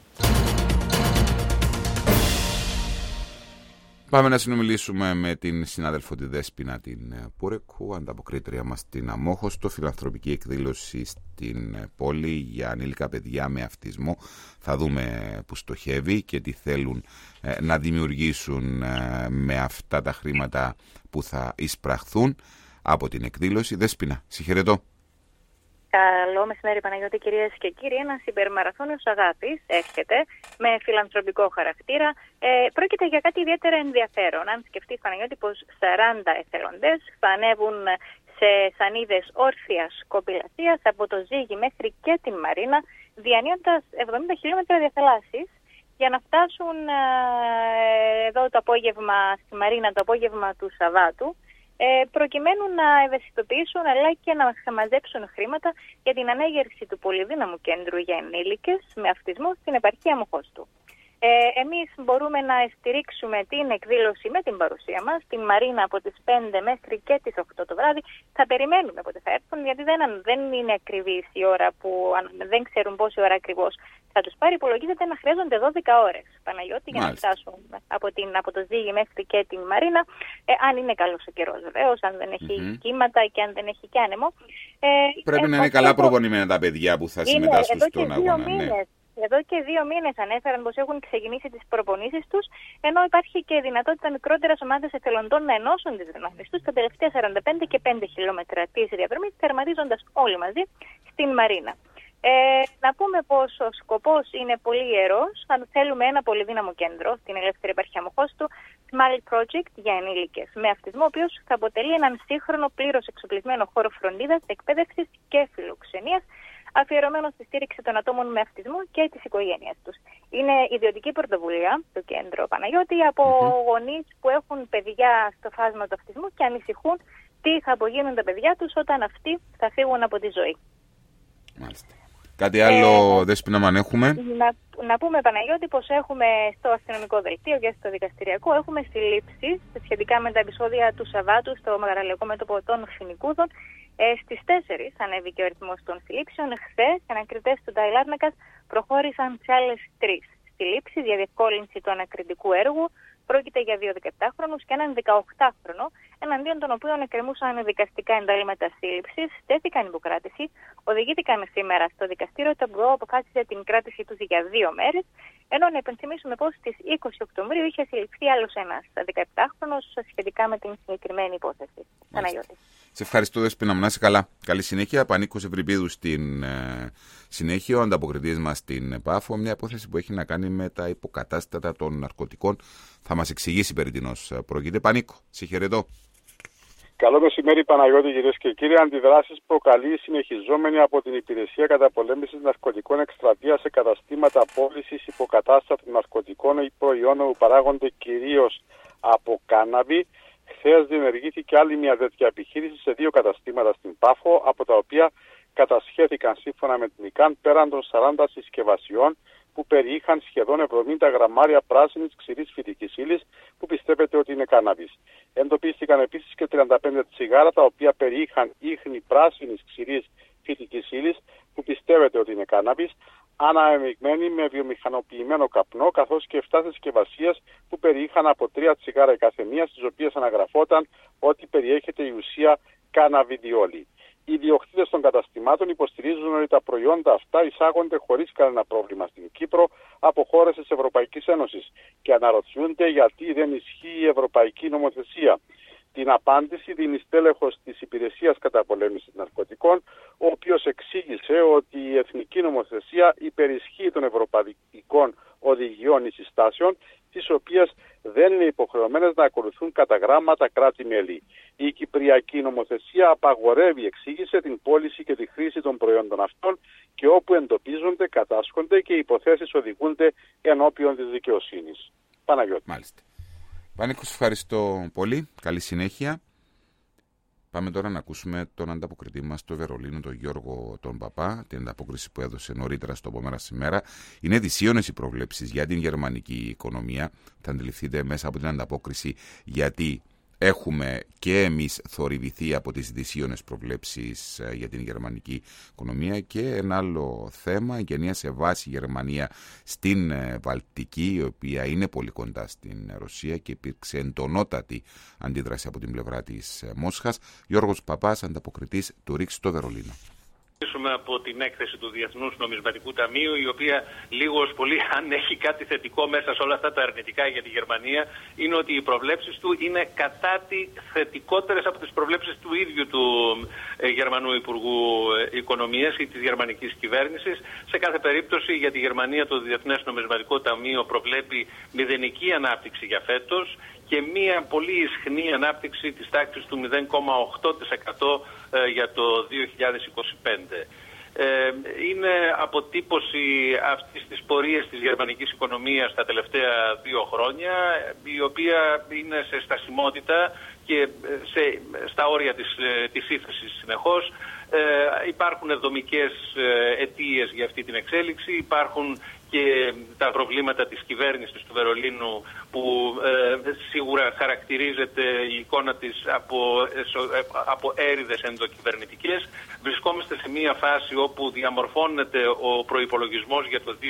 Πάμε να συνομιλήσουμε με την συνάδελφο τη Δέσποινα την Πούρεκου, ανταποκρίτρια μας στην Αμόχωστο, φιλανθρωπική εκδήλωση στην πόλη για ανήλικα παιδιά με αυτισμό. Θα δούμε που στοχεύει και τι θέλουν να δημιουργήσουν με αυτά τα χρήματα που θα εισπραχθούν από την εκδήλωση. Δέσποινα, συγχαιρετώ. Καλό μεσημέρι, Παναγιώτη, κυρίες και κύριοι. Ένας υπερμαραθώνιος αγάπης έρχεται με φιλανθρωπικό χαρακτήρα. Πρόκειται για κάτι ιδιαίτερα ενδιαφέρον. Αν σκεφτείς, Παναγιώτη, πως 40 εθελοντές θα ανέβουν σε σανίδες όρθιας κοπηλασίας από το Ζήγη μέχρι και την Μαρίνα, διανύοντας 70 χιλιόμετρα διαθαλάσσης, για να φτάσουν εδώ το απόγευμα στη Μαρίνα, το απόγευμα του Σαββάτου, προκειμένου να ευαισθητοποιήσουν αλλά και να μαζέψουν χρήματα για την ανέγερση του πολυδύναμου κέντρου για ενήλικες με αυτισμό στην επαρχία Αμοχώστου. Εμείς μπορούμε να στηρίξουμε την εκδήλωση με την παρουσία μας, την Μαρίνα από τις 5 μέχρι και τις 8 το βράδυ. Θα περιμένουμε πότε θα έρθουν, γιατί δεν είναι ακριβής η ώρα που δεν ξέρουν πόση ώρα ακριβώς θα τους πάρει. Υπολογίζεται να χρειάζονται 12 ώρες, Παναγιώτη, για να φτάσουν από το Ζήγη μέχρι και την Μαρίνα. Αν είναι καλός ο καιρός, βεβαίως, αν δεν έχει κύματα και αν δεν έχει και άνεμο. Πρέπει να είναι καλά προπονημένα τα παιδιά που θα συμμετάσχουν στον αγώνα. Εδώ και 2 μήνες ανέφεραν πως έχουν ξεκινήσει τις προπονήσεις τους, ενώ υπάρχει και δυνατότητα μικρότερες ομάδες εθελοντών να ενώσουν τις δυνάμεις τους τα τελευταία 45 και 5 χιλιόμετρα της διαδρομής, τερματίζοντας όλοι μαζί στην Μαρίνα. Να πούμε πως ο σκοπός είναι πολύ ιερός. Αν θέλουμε ένα πολυδύναμο κέντρο στην ελεύθερη επαρχία Αμοχώστου, Smile Project για ενήλικες με αυτισμό, ο οποίος θα αποτελεί έναν σύγχρονο πλήρως εξοπλισμένο χώρο φροντίδας, εκπαίδευσης και φιλοξενίας, αφιερωμένο στη στήριξη των ατόμων με αυτισμό και της οικογένειας τους. Είναι ιδιωτική πρωτοβουλία το κέντρο, Παναγιώτη, από γονείς που έχουν παιδιά στο φάσμα του αυτισμού και ανησυχούν τι θα απογίνουν τα παιδιά τους όταν αυτοί θα φύγουν από τη ζωή. Μάλιστα. Κάτι άλλο, Δέσποινα, αν έχουμε? Να πούμε, Παναγιώτη, πως έχουμε στο αστυνομικό δελτίο και στο δικαστηριακό έχουμε συλλήψεις σχετικά με τα επεισόδια του Σαββάτου στο Μεγαραλιακό μέτωπο των Φοινικούδων. Στις 4 ανέβηκε ο αριθμός των συλλήψεων. Χθες, οι ανακριτές του Νταϊλάρνακας προχώρησαν σε άλλες 3 συλλήψεις για διευκόλυνση του ανακριτικού έργου. Πρόκειται για 2 17χρονους και έναν 18χρονο, εναντίον των οποίων εκκρεμούσαν δικαστικά εντάλματα σύλληψης, στέθηκαν υποκράτηση, οδηγήθηκαν σήμερα στο δικαστήριο, το οποίο αποφάσισε την κράτηση τους για 2 μέρες, ενώ να υπενθυμίσουμε πως στις 20 Οκτωβρίου είχε συλληφθεί άλλος ένας 17χρονος σχετικά με την συγκεκριμένη υπόθεση. Παναγιώτη. Σε ευχαριστώ, Δέσποινα μου, να είσαι καλά. Καλή συνέχεια. Πανίκος Ευρυπίδου στην συνέχεια, ο ανταποκριτής μας στην Πάφο, μια υπόθεση που έχει να κάνει με τα υποκατάστατα των ναρκωτικών. Θα μας εξηγήσει περί τίνος πρόκειται. Πανίκο, συγχαιρετώ. Καλό μεσημέρι, Παναγιώτη, κυρίες και κύριοι. Αντιδράσεις προκαλεί συνεχιζόμενη από την Υπηρεσία Καταπολέμησης Ναρκωτικών εκστρατεία σε καταστήματα πώλησης υποκατάστατων ναρκωτικών ή προϊόντων που παράγονται κυρίως από κάναβη. Χθες διενεργήθηκε άλλη μια τέτοια επιχείρηση σε 2 καταστήματα στην Πάφο, από τα οποία κατασχέθηκαν σύμφωνα με την ΙΚΑΝ πέραν των 40 συσκευασιών που περιείχαν σχεδόν 70 γραμμάρια πράσινης ξηρής φυτικής ύλης που πιστεύετε ότι είναι κάναβης. Εντοπίστηκαν επίσης και 35 τσιγάρα τα οποία περιείχαν ίχνη πράσινης ξηρής φυτικής ύλης που πιστεύετε ότι είναι κάναβης, αναμειγμένη με βιομηχανοποιημένο καπνό, καθώς και 7 συσκευασίες που περιείχαν από 3 τσιγάρα η καθεμία, στις οποίες αναγραφόταν ότι περιέχεται η ουσία κάναβιδιόλη. Οι ιδιοκτήτες των καταστημάτων υποστηρίζουν ότι τα προϊόντα αυτά εισάγονται χωρίς κανένα πρόβλημα στην Κύπρο από χώρες της Ευρωπαϊκής Ένωσης και αναρωτιούνται γιατί δεν ισχύει η Ευρωπαϊκή Νομοθεσία. Την απάντηση δίνει στέλεχος της Υπηρεσίας Καταπολέμησης Ναρκωτικών, ο οποίος εξήγησε ότι η Εθνική Νομοθεσία υπερισχύει των Ευρωπαϊκών Οδηγιών ή Συστάσεων, τις οποίες δεν είναι υποχρεωμένες να ακολουθούν κατά γράμμα τα κράτη-μέλη. Η Κυπριακή Νομοθεσία απαγορεύει, εξήγησε, την πώληση και τη χρήση των προϊόντων αυτών και όπου εντοπίζονται, κατάσχονται και οι υποθέσεις οδηγούνται ενώπιον της δικαιοσύνης. Παναγιώτη. Μάλιστα. Πανίκο, ευχαριστώ πολύ. Καλή συνέχεια. Πάμε τώρα να ακούσουμε τον ανταποκριτή μας στο Βερολίνο, τον Γιώργο τον Παπά, την ανταπόκριση που έδωσε νωρίτερα στο Απομέρα σήμερα. Είναι δυσίωνες οι προβλέψεις για την γερμανική οικονομία. Θα αντιληφθείτε μέσα από την ανταπόκριση γιατί έχουμε και εμείς θορυβηθεί από τις δυσίωνες προβλέψεις για την γερμανική οικονομία. Και ένα άλλο θέμα, γεννία βάση η Γερμανία στην Βαλτική, η οποία είναι πολύ κοντά στην Ρωσία και υπήρξε εντονότατη αντίδραση από την πλευρά της Μόσχας. Γιώργος Παπάς, ανταποκριτής του ΡΙΚ στο Βερολίνο. Από την έκθεση του Διεθνούς Νομισματικού Ταμείου, η οποία λίγος πολύ, αν έχει κάτι θετικό μέσα σε όλα αυτά τα αρνητικά για τη Γερμανία, είναι ότι οι προβλέψεις του είναι κατά τη θετικότερες από τις προβλέψεις του ίδιου του Γερμανού Υπουργού Οικονομίας ή της γερμανικής κυβέρνησης. Σε κάθε περίπτωση για τη Γερμανία το Διεθνές Νομισματικό Ταμείο προβλέπει μηδενική ανάπτυξη για φέτος και μία πολύ ισχνή ανάπτυξη της τάξης του 0,8% για το 2025. Είναι αποτύπωση αυτής της πορείας της γερμανικής οικονομίας τα τελευταία 2 χρόνια, η οποία είναι σε στασιμότητα και στα όρια της ύφεσης συνεχώς. Υπάρχουν δομικές αιτίες για αυτή την εξέλιξη, υπάρχουν και τα προβλήματα της κυβέρνησης του Βερολίνου που σίγουρα χαρακτηρίζεται η εικόνα της από έρηδες ενδοκυβερνητικές. Βρισκόμαστε σε μια φάση όπου διαμορφώνεται ο προϋπολογισμός για το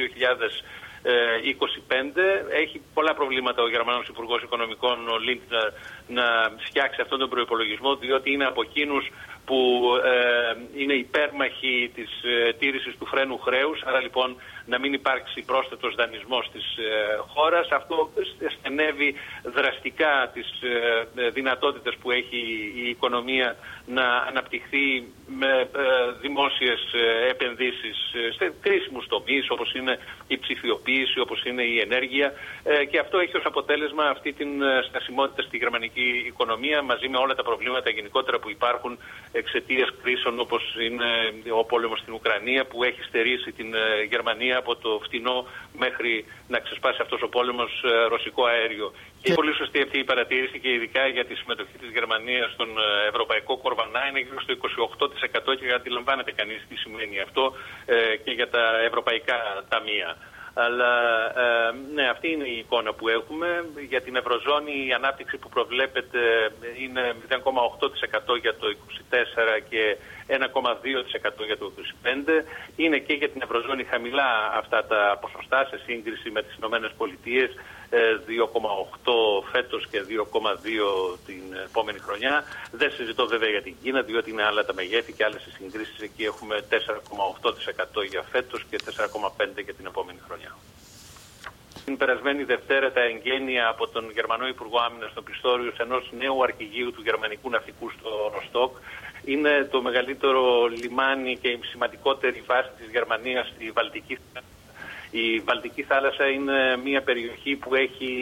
2025. Έχει πολλά προβλήματα ο Γερμανός Υπουργός Οικονομικών, ο Λίντνερ, να φτιάξει αυτόν τον προϋπολογισμό, διότι είναι από εκείνους που είναι υπέρμαχοι της τήρησης του φρένου χρέους, άρα λοιπόν να μην υπάρξει πρόσθετος δανεισμός της χώρας. Αυτό στενεύει δραστικά τις δυνατότητες που έχει η οικονομία να αναπτυχθεί με δημόσιες επενδύσεις σε κρίσιμους τομείς, όπως είναι η ψηφιοποίηση, όπως είναι η ενέργεια, και αυτό έχει ως αποτέλεσμα αυτή την στασιμότητα στη γερμανική οικονομία, μαζί με όλα τα προβλήματα γενικότερα που υπάρχουν εξαιτίας κρίσεων όπως είναι ο πόλεμος στην Ουκρανία, που έχει στερήσει την Γερμανία από το φτηνό μέχρι να ξεσπάσει αυτός ο πόλεμος ρωσικό αέριο. Και είναι πολύ σωστή αυτή η παρατήρηση και ειδικά για τη συμμετοχή της Γερμανίας στον ευρωπαϊκό κορβανά είναι γύρω στο 28% και αντιλαμβάνεται κανείς τι σημαίνει αυτό και για τα ευρωπαϊκά ταμεία. Αλλά ναι, αυτή είναι η εικόνα που έχουμε. Για την Ευρωζώνη η ανάπτυξη που προβλέπεται είναι 0,8% για το 2024 και 1,2% για το 2025. Είναι και για την Ευρωζώνη χαμηλά αυτά τα ποσοστά σε σύγκριση με τις ΗΠΑ, 2,8 φέτος και 2,2 την επόμενη χρονιά. Δεν συζητώ βέβαια για την Κίνα, διότι είναι άλλα τα μεγέθη και άλλες οι συγκρίσεις. Εκεί έχουμε 4,8% για φέτος και 4,5% για την επόμενη χρονιά. Την περασμένη Δευτέρα τα εγγένεια από τον Γερμανό Υπουργό Άμυνας στο Πιστόριους ενός νέου αρχηγείου του γερμανικού ναυτικού στο Ροστόκ. Είναι το μεγαλύτερο λιμάνι και η σημαντικότερη βάση της Γερμανίας στη Βαλτική. Η Βαλτική θάλασσα είναι μια περιοχή που έχει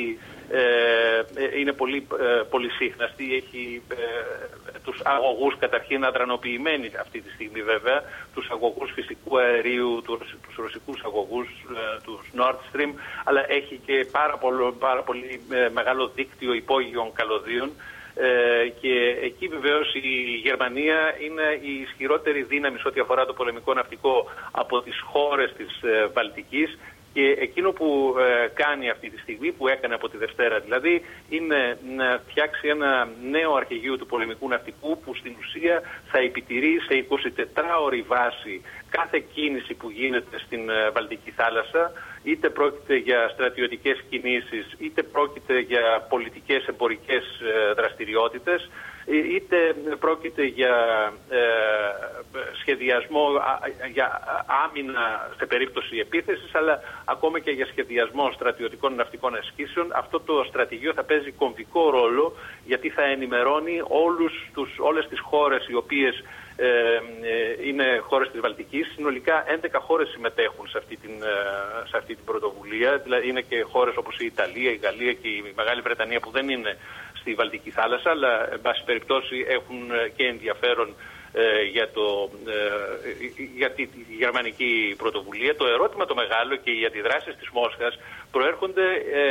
είναι πολύ πολυσύχναστη, έχει τους αγωγούς καταρχήν αδρανοποιημένοι αυτή τη στιγμή βέβαια, τους αγωγούς φυσικού αερίου, τους ρωσικούς αγωγούς, τους Nord Stream, αλλά έχει και πάρα πολύ μεγάλο δίκτυο υπόγειων καλωδίων. Και εκεί βεβαίως η Γερμανία είναι η ισχυρότερη δύναμη σε ό,τι αφορά το πολεμικό ναυτικό από τις χώρες της Βαλτικής, και εκείνο που κάνει αυτή τη στιγμή, που έκανε από τη Δευτέρα δηλαδή, είναι να φτιάξει ένα νέο αρχηγείο του πολεμικού ναυτικού που στην ουσία θα επιτηρεί σε 24ωρη βάση κάθε κίνηση που γίνεται στην Βαλτική θάλασσα, είτε πρόκειται για στρατιωτικές κινήσεις, είτε πρόκειται για πολιτικές εμπορικές δραστηριότητες, είτε πρόκειται για σχεδιασμό, για άμυνα σε περίπτωση επίθεσης, αλλά ακόμα και για σχεδιασμό στρατιωτικών ναυτικών ασκήσεων. Αυτό το στρατηγείο θα παίζει κομβικό ρόλο, γιατί θα ενημερώνει όλες τις χώρες οι οποίες είναι χώρες της Βαλτικής. Συνολικά 11 χώρες συμμετέχουν σε αυτή την πρωτοβουλία. Δηλαδή είναι και χώρες όπως η Ιταλία, η Γαλλία και η Μεγάλη Βρετανία που δεν είναι στη Βαλτική θάλασσα, αλλά εν πάση περιπτώσει έχουν και ενδιαφέρον για τη γερμανική πρωτοβουλία. Το ερώτημα το μεγάλο και οι αντιδράσεις της Μόσχας προέρχονται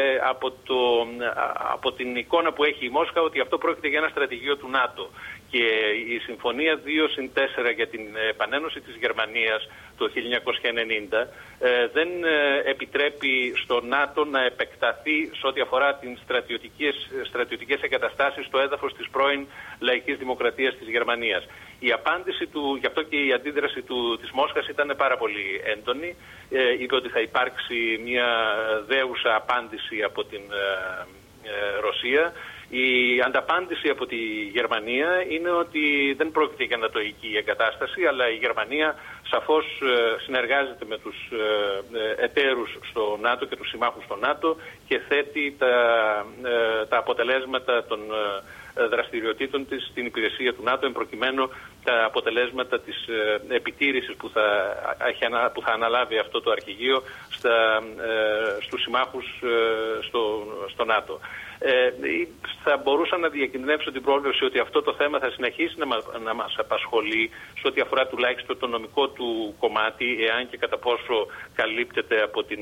από την εικόνα που έχει η Μόσχα ότι αυτό πρόκειται για ένα στρατηγείο του ΝΑΤΟ. Και η Συμφωνία 2+4 για την επανένωση της Γερμανίας το 1990 δεν επιτρέπει στο ΝΑΤΟ να επεκταθεί σε ό,τι αφορά τις στρατιωτικές εγκαταστάσεις στο έδαφος της πρώην λαϊκής δημοκρατίας της Γερμανίας. Η απάντηση του, γι' αυτό και η αντίδραση της Μόσχας ήταν πάρα πολύ έντονη. Είπε ότι θα υπάρξει μια δέουσα απάντηση από την Ρωσία. Η ανταπάντηση από τη Γερμανία είναι ότι δεν πρόκειται για ανατοϊκή εγκατάσταση, αλλά η Γερμανία σαφώς συνεργάζεται με τους εταίρους στο ΝΑΤΟ και τους συμμάχους στο ΝΑΤΟ και θέτει τα αποτελέσματα των δραστηριοτήτων της στην υπηρεσία του ΝΑΤΟ, εμπροκειμένου τα αποτελέσματα της επιτήρησης που θα αναλάβει αυτό το αρχηγείο στους συμμάχους στο ΝΑΤΟ. Θα μπορούσα να διακινδυνεύσω την πρόβλεψη ότι αυτό το θέμα θα συνεχίσει να μας απασχολεί σε ό,τι αφορά τουλάχιστον το νομικό του κομμάτι, εάν και κατά πόσο καλύπτεται από την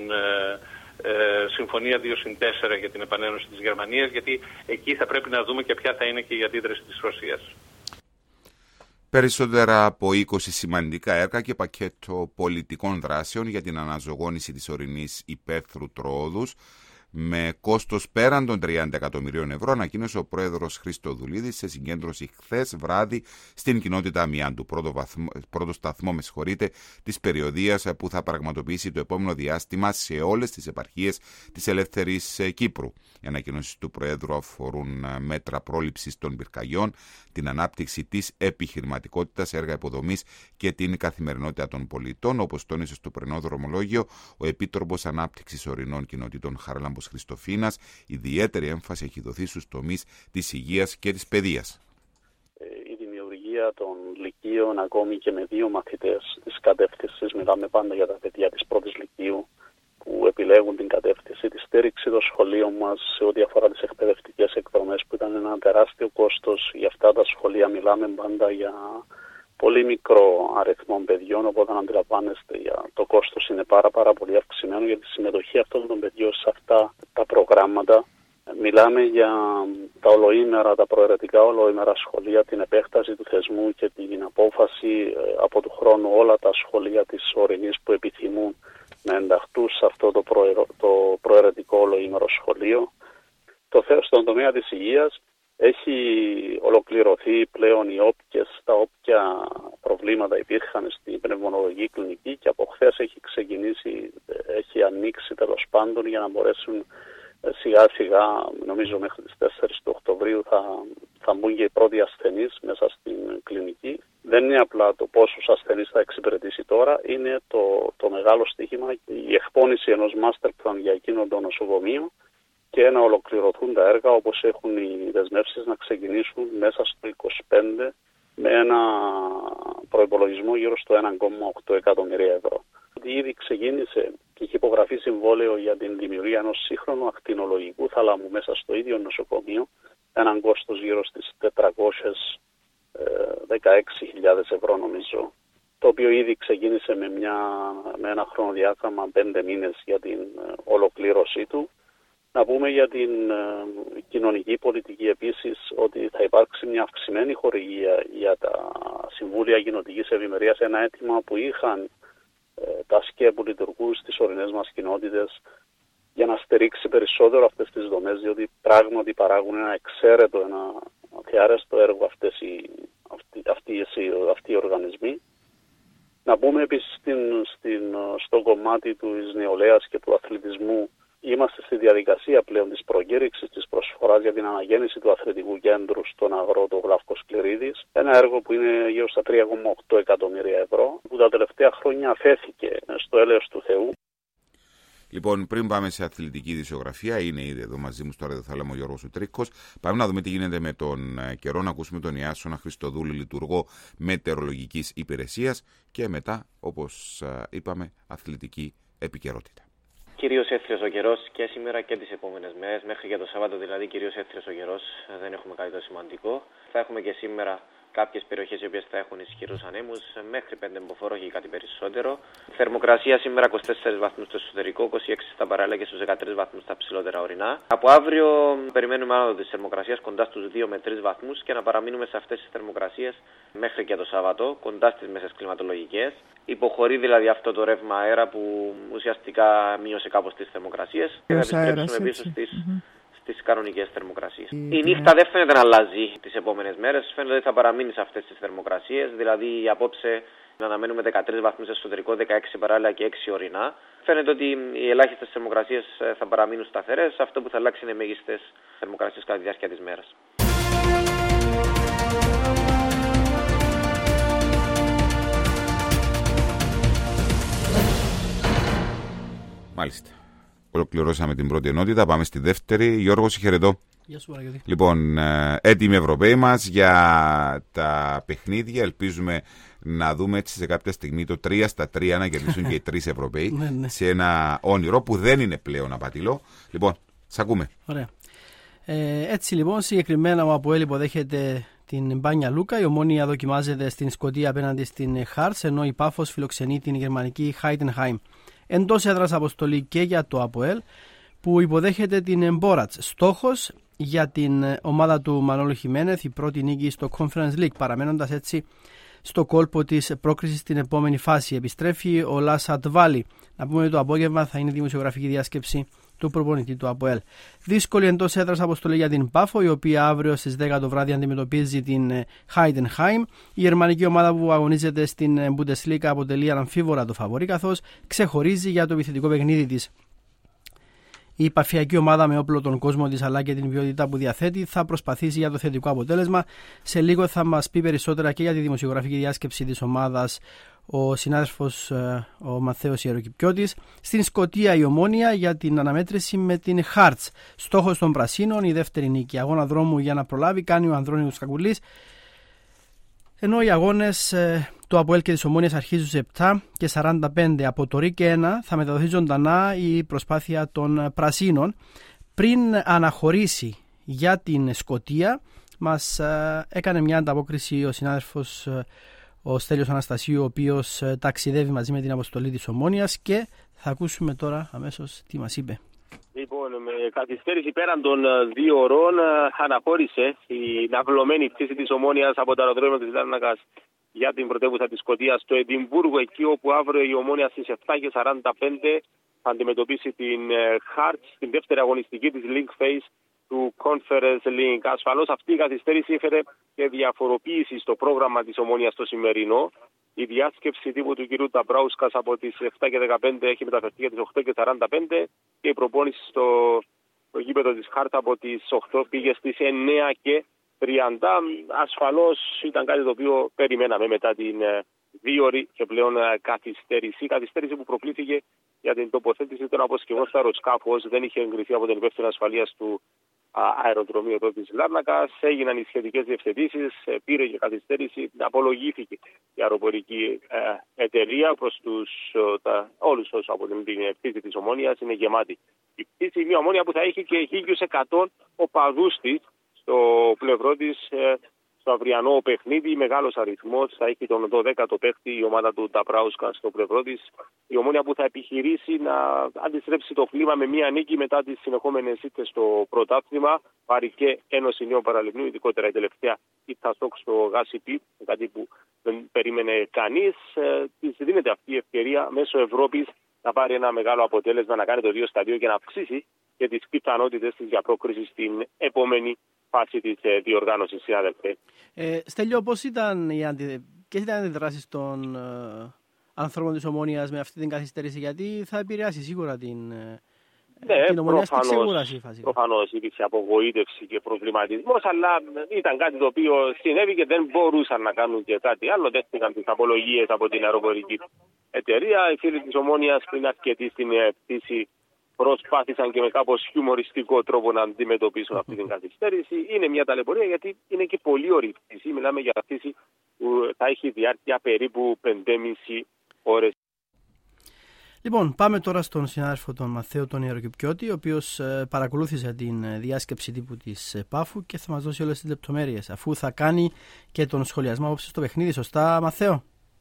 Συμφωνία 2+4 για την επανένωση της Γερμανίας, γιατί εκεί θα πρέπει να δούμε και ποια θα είναι και η αντίδραση της Ρωσίας. Περισσότερα από 20 σημαντικά έργα και πακέτο πολιτικών δράσεων για την αναζωογόνηση της ορεινής υπαίθρου Τρόοδους με κόστος πέραν των 30 εκατομμυρίων ευρώ, ανακοίνωσε ο πρόεδρος Χριστοδουλίδης σε συγκέντρωση χθες βράδυ στην κοινότητα Αμιάντου, πρώτο σταθμό της περιοδίας που θα πραγματοποιήσει το επόμενο διάστημα σε όλες τις επαρχίες της Ελεύθερης Κύπρου. Οι ανακοινώσεις του Προέδρου αφορούν μέτρα πρόληψης των πυρκαγιών, την ανάπτυξη της επιχειρηματικότητας, έργα υποδομής και την καθημερινότητα των πολιτών. Όπως τόνισε στο πρωινό δρομολόγιο ο Επίτροπος Ανάπτυξης Ορεινών Κοινοτήτων Χαράλαμπος Χριστοφίνας, ιδιαίτερη έμφαση έχει δοθεί στους τομείς της υγείας και της παιδείας. Η δημιουργία των λυκείων, ακόμη και με 2 μαθητές της κατεύθυνσης, μιλάμε πάντα για τα παιδιά της πρώτης λυκείου που επιλέγουν την κατεύθυνση, τη στήριξη των σχολείων μας σε ό,τι αφορά τις εκπαιδευτικές εκδρομές, που ήταν ένα τεράστιο κόστος. Για αυτά τα σχολεία μιλάμε πάντα για πολύ μικρό αριθμό παιδιών, οπότε αν αντιλαμβάνεστε το κόστος είναι πάρα πολύ αυξημένο για τη συμμετοχή αυτών των παιδιών σε αυτά τα προγράμματα. Μιλάμε για τα ολοήμερα, τα προαιρετικά ολοήμερα σχολεία, την επέκταση του θεσμού και την απόφαση από του χρόνου όλα τα σχολεία της ορεινής που επιθυμούν να ενταχθούν σε αυτό το προαιρετικό ολοήμερο σχολείο. Στον τομέα της υγείας έχει ολοκληρωθεί πλέον τα όποια προβλήματα υπήρχαν στην πνευμονολογική κλινική και από χθες έχει ανοίξει τέλος πάντων για να μπορέσουν σιγά σιγά, νομίζω μέχρι τις 4 του Οκτωβρίου θα μπουν και οι πρώτοι ασθενείς μέσα στην κλινική. Δεν είναι απλά το πόσους ασθενείς θα εξυπηρετήσει τώρα, είναι το μεγάλο στοίχημα, η εκπόνηση ενός master plan για εκείνο το νοσοκομείο και να ολοκληρωθούν τα έργα όπως έχουν οι δεσμεύσεις να ξεκινήσουν μέσα στο 2025 με ένα προϋπολογισμό γύρω στο 1,8 εκατομμύρια ευρώ. ότι ήδη ξεκίνησε και έχει υπογραφεί συμβόλαιο για την δημιουργία ενός σύγχρονου ακτινολογικού θαλάμου μέσα στο ίδιο νοσοκομείο, έναν κόστος γύρω στις 416.000 ευρώ νομίζω, το οποίο ήδη ξεκίνησε με ένα χρονοδιάγραμμα 5 μήνες για την ολοκλήρωσή του. Να πούμε για την κοινωνική πολιτική επίσης ότι θα υπάρξει μια αυξημένη χορηγία για τα Συμβούλια Κοινοτικής Ευημερίας, ένα αίτημα που είχαν τα ΣΚΕ που λειτουργούν στις ορεινές μας κοινότητες για να στηρίξει περισσότερο αυτές τις δομές, διότι πράγματι παράγουν ένα εξαίρετο, ένα θεάρεστο έργο αυτοί οι οργανισμοί. Να πούμε επίσης στο κομμάτι της νεολαίας και του αθλητισμού, είμαστε στη διαδικασία πλέον της προκήρυξης της προσφοράς για την αναγέννηση του αθλητικού κέντρου στον αγρότο Γλαύκος Κληρίδης. Ένα έργο που είναι γύρω στα 3,8 εκατομμύρια ευρώ, που τα τελευταία χρόνια αφέθηκε στο έλεος του Θεού. Λοιπόν, πριν πάμε σε αθλητική ειδησιογραφία, είναι ήδη εδώ μαζί μου στο ραδιοθάλαμο Γιώργος Ουτρίκος. Πάμε να δούμε τι γίνεται με τον καιρό, να ακούσουμε τον Ιάσονα Χριστοδούλη, λειτουργό μετεωρολογικής υπηρεσίας, και μετά, όπως είπαμε, αθλητική επικαιρότητα. Κυρίως έθριος ο καιρός και σήμερα και τις επόμενες μέρες, μέχρι και το Σάββατο δηλαδή, κυρίως έθριος ο καιρός, δεν έχουμε κάτι το σημαντικό. Θα έχουμε και σήμερα κάποιες περιοχές οι οποίες θα έχουν ισχυρούς ανέμους, μέχρι 5 μποφόρ, όχι κάτι περισσότερο. Θερμοκρασία σήμερα 24 βαθμούς στο εσωτερικό, 26 στα παράλια και στους 13 βαθμούς στα ψηλότερα ορεινά. Από αύριο περιμένουμε άνοδο της θερμοκρασίας κοντά στους 2 με 3 βαθμούς και να παραμείνουμε σε αυτές τις θερμοκρασίες μέχρι και το Σάββατο, κοντά στις μέσες κλιματολογικές. Υποχωρεί δηλαδή αυτό το ρεύμα αέρα που ουσιαστικά μείωσε κάπως τις θερμοκρασίες και θα επιστρέψουμε πίσω στις κανονικές θερμοκρασίες. Η νύχτα δεν φαίνεται να αλλάζει τις επόμενες μέρες, φαίνεται ότι θα παραμείνει σε αυτές τις θερμοκρασίες, δηλαδή απόψε να αναμένουμε 13 βαθμούς εσωτερικό, 16 παράλια και 6 ορεινά. Φαίνεται ότι οι ελάχιστες θερμοκρασίες θα παραμείνουν σταθερές, αυτό που θα αλλάξει είναι οι μέγιστες θερμοκρασίες κατά τη διάρκεια της μέρας. Μάλιστα. Ολοκληρώσαμε την πρώτη ενότητα. Πάμε στη δεύτερη. Γιώργο, χαιρετώ. Γεια σου, Παραγιώτη. Λοιπόν, έτοιμοι Ευρωπαίοι μας για τα παιχνίδια. Ελπίζουμε να δούμε έτσι σε κάποια στιγμή το 3-3 να κερδίσουν και οι 3 Ευρωπαίοι σε ένα όνειρο που δεν είναι πλέον απατηλό. Λοιπόν, σ' ακούμε. Ωραία. Έτσι λοιπόν, συγκεκριμένα ο ΑΠΟΕΛ υποδέχεται την Μπάνια Λούκα. Η Ομόνοια δοκιμάζεται στην Σκωτία απέναντι στην Χάρτς, ενώ η Πάφος φιλοξενεί την γερμανική Χάιντενχάιμ. Εντός έδρας αποστολή και για το ΑΠΟΕΛ που υποδέχεται την Μπόρατς. Στόχος για την ομάδα του Μανώλου Χιμένεθ η πρώτη νίκη στο Conference League, παραμένοντας έτσι στο κόλπο της πρόκρισης στην επόμενη φάση. Επιστρέφει ο Λάσατ Βάλι. Να πούμε ότι το απόγευμα θα είναι δημοσιογραφική διάσκεψη του προπονητή του ΑΠΟΕΛ. Δύσκολη εντός έδρας αποστολή για την Πάφο, η οποία αύριο στις 10 το βράδυ αντιμετωπίζει την Heidenheim. Η γερμανική ομάδα που αγωνίζεται στην Bundesliga αποτελεί αναμφίβολα το φαβορί, καθώς ξεχωρίζει για το επιθετικό παιχνίδι της. Η υπαρχιακή ομάδα με όπλο τον κόσμο της αλλά και την ποιότητα που διαθέτει θα προσπαθήσει για το θετικό αποτέλεσμα. Σε λίγο θα μας πει περισσότερα και για τη δημοσιογραφική διάσκεψη της ομάδας ο συνάδελφος ο Μαθαίος Ιεροκυπιώτης. Στην Σκωτία η Ομόνοια για την αναμέτρηση με την Χάρτς. Στόχος των Πρασίνων η δεύτερη νίκη. Αγώνα δρόμου για να προλάβει κάνει ο Ανδρώνιος Κακουλής. Ενώ οι αγώνες του ΑΠΟΕΛ και της Ομόνοιας αρχίζουν σε 7:45. Από το ΡΙΚ 1 θα μεταδοθεί ζωντανά η προσπάθεια των Πρασίνων. Πριν αναχωρήσει για την Σκωτία, μας έκανε μια ανταπόκριση ο συνάδελφος ο Στέλιος Αναστασίου, ο οποίος ταξιδεύει μαζί με την αποστολή της Ομόνοιας, και θα ακούσουμε τώρα αμέσως τι μας είπε. Λοιπόν, με καθυστέρηση πέραν των 2 ωρών αναχώρησε η ναυλωμένη πτήση της Ομόνοιας από το αεροδρόμιο της Λάρνακας για την πρωτεύουσα της Σκωτίας στο Εδιμβούργο, εκεί όπου αύριο η Ομόνοια στις 7:45 θα αντιμετωπίσει την Hearts στην δεύτερη αγωνιστική της Link Phase του Conference League. Ασφαλώς αυτή η καθυστέρηση έφερε και διαφοροποίηση στο πρόγραμμα της Ομόνοιας το σημερινό. Η διάσκεψη τύπου του κ. Ταμπράουσκας από τις 7:15 έχει μεταφερθεί για τις 8:45 και η προπόνηση στο γήπεδο της Χάρτα από τις 8 πήγε στις 9:30. Ασφαλώς ήταν κάτι το οποίο περιμέναμε μετά την 2ωρη και πλέον καθυστέρηση. Η καθυστέρηση που προκλήθηκε για την τοποθέτηση των αποσκευών στο αεροσκάφος δεν είχε εγκριθεί από την υπεύθυνη ασφαλείας του αεροδρομίου εδώ της Λάρνακας. Έγιναν οι σχετικές διευθετήσεις, πήρε και καθυστέρηση, απολογήθηκε η αεροπορική εταιρεία προς όλους όσους από την πτήση της Ομόνοιας. Είναι γεμάτη η πτήση, μια Ομόνια που θα έχει και 1.100 οπαδούς της στο πλευρό της. Στο αυριανό παιχνίδι, μεγάλος αριθμός, θα έχει τον 12ο παίκτη η ομάδα του Νταμπράουσκα στο πλευρό της. Η Ομόνια που θα επιχειρήσει να αντιστρέψει το κλίμα με μία νίκη μετά τις συνεχόμενες ήττες στο πρωτάθλημα. Πάρει και Ένωση Νέων Παραλιμνίου, ειδικότερα η τελευταία ήττα στο Γάσιπι, κάτι που δεν περίμενε κανείς. Της δίνεται αυτή η ευκαιρία μέσω Ευρώπης να πάρει ένα μεγάλο αποτέλεσμα, να κάνει το 2-2 και να αυξήσει και τις πιθανότητες της για πρόκριση στην επόμενη φάση της διοργάνωσης, συνάδελφε. Στέλιο, ποιες ήταν οι αντιδράσεις των ανθρώπων της Ομόνοιας με αυτή την καθυστέρηση, γιατί θα επηρεάσει σίγουρα την Ομόνια στην ξεκούραση φάση. Προφανώς υπήρξε απογοήτευση και προβληματισμός, αλλά ήταν κάτι το οποίο συνέβη και δεν μπορούσαν να κάνουν και κάτι άλλο. Δέχτηκαν τις απολογίες από την αεροπορική εταιρεία. Οι φίλοι της Ομόνοιας πριν αρκετοί στην πτήση προσπάθησαν και με κάπως χιουμοριστικό τρόπο να αντιμετωπίσουν αυτή την καθυστέρηση. Είναι μια ταλαιπωρία γιατί είναι και πολύ ωραία πτήση. Μιλάμε για πτήση που θα έχει διάρκεια περίπου 5,5 ώρες. Λοιπόν, πάμε τώρα στον συνάδελφο τον Μαθαίο τον Ιεροκυπιώτη, ο οποίος παρακολούθησε την διάσκεψη τύπου της Πάφου και θα μας δώσει όλες τις λεπτομέρειες, αφού θα κάνει και τον σχολιασμό απόψε στο παιχνίδι. Σωστά, Μαθαίο?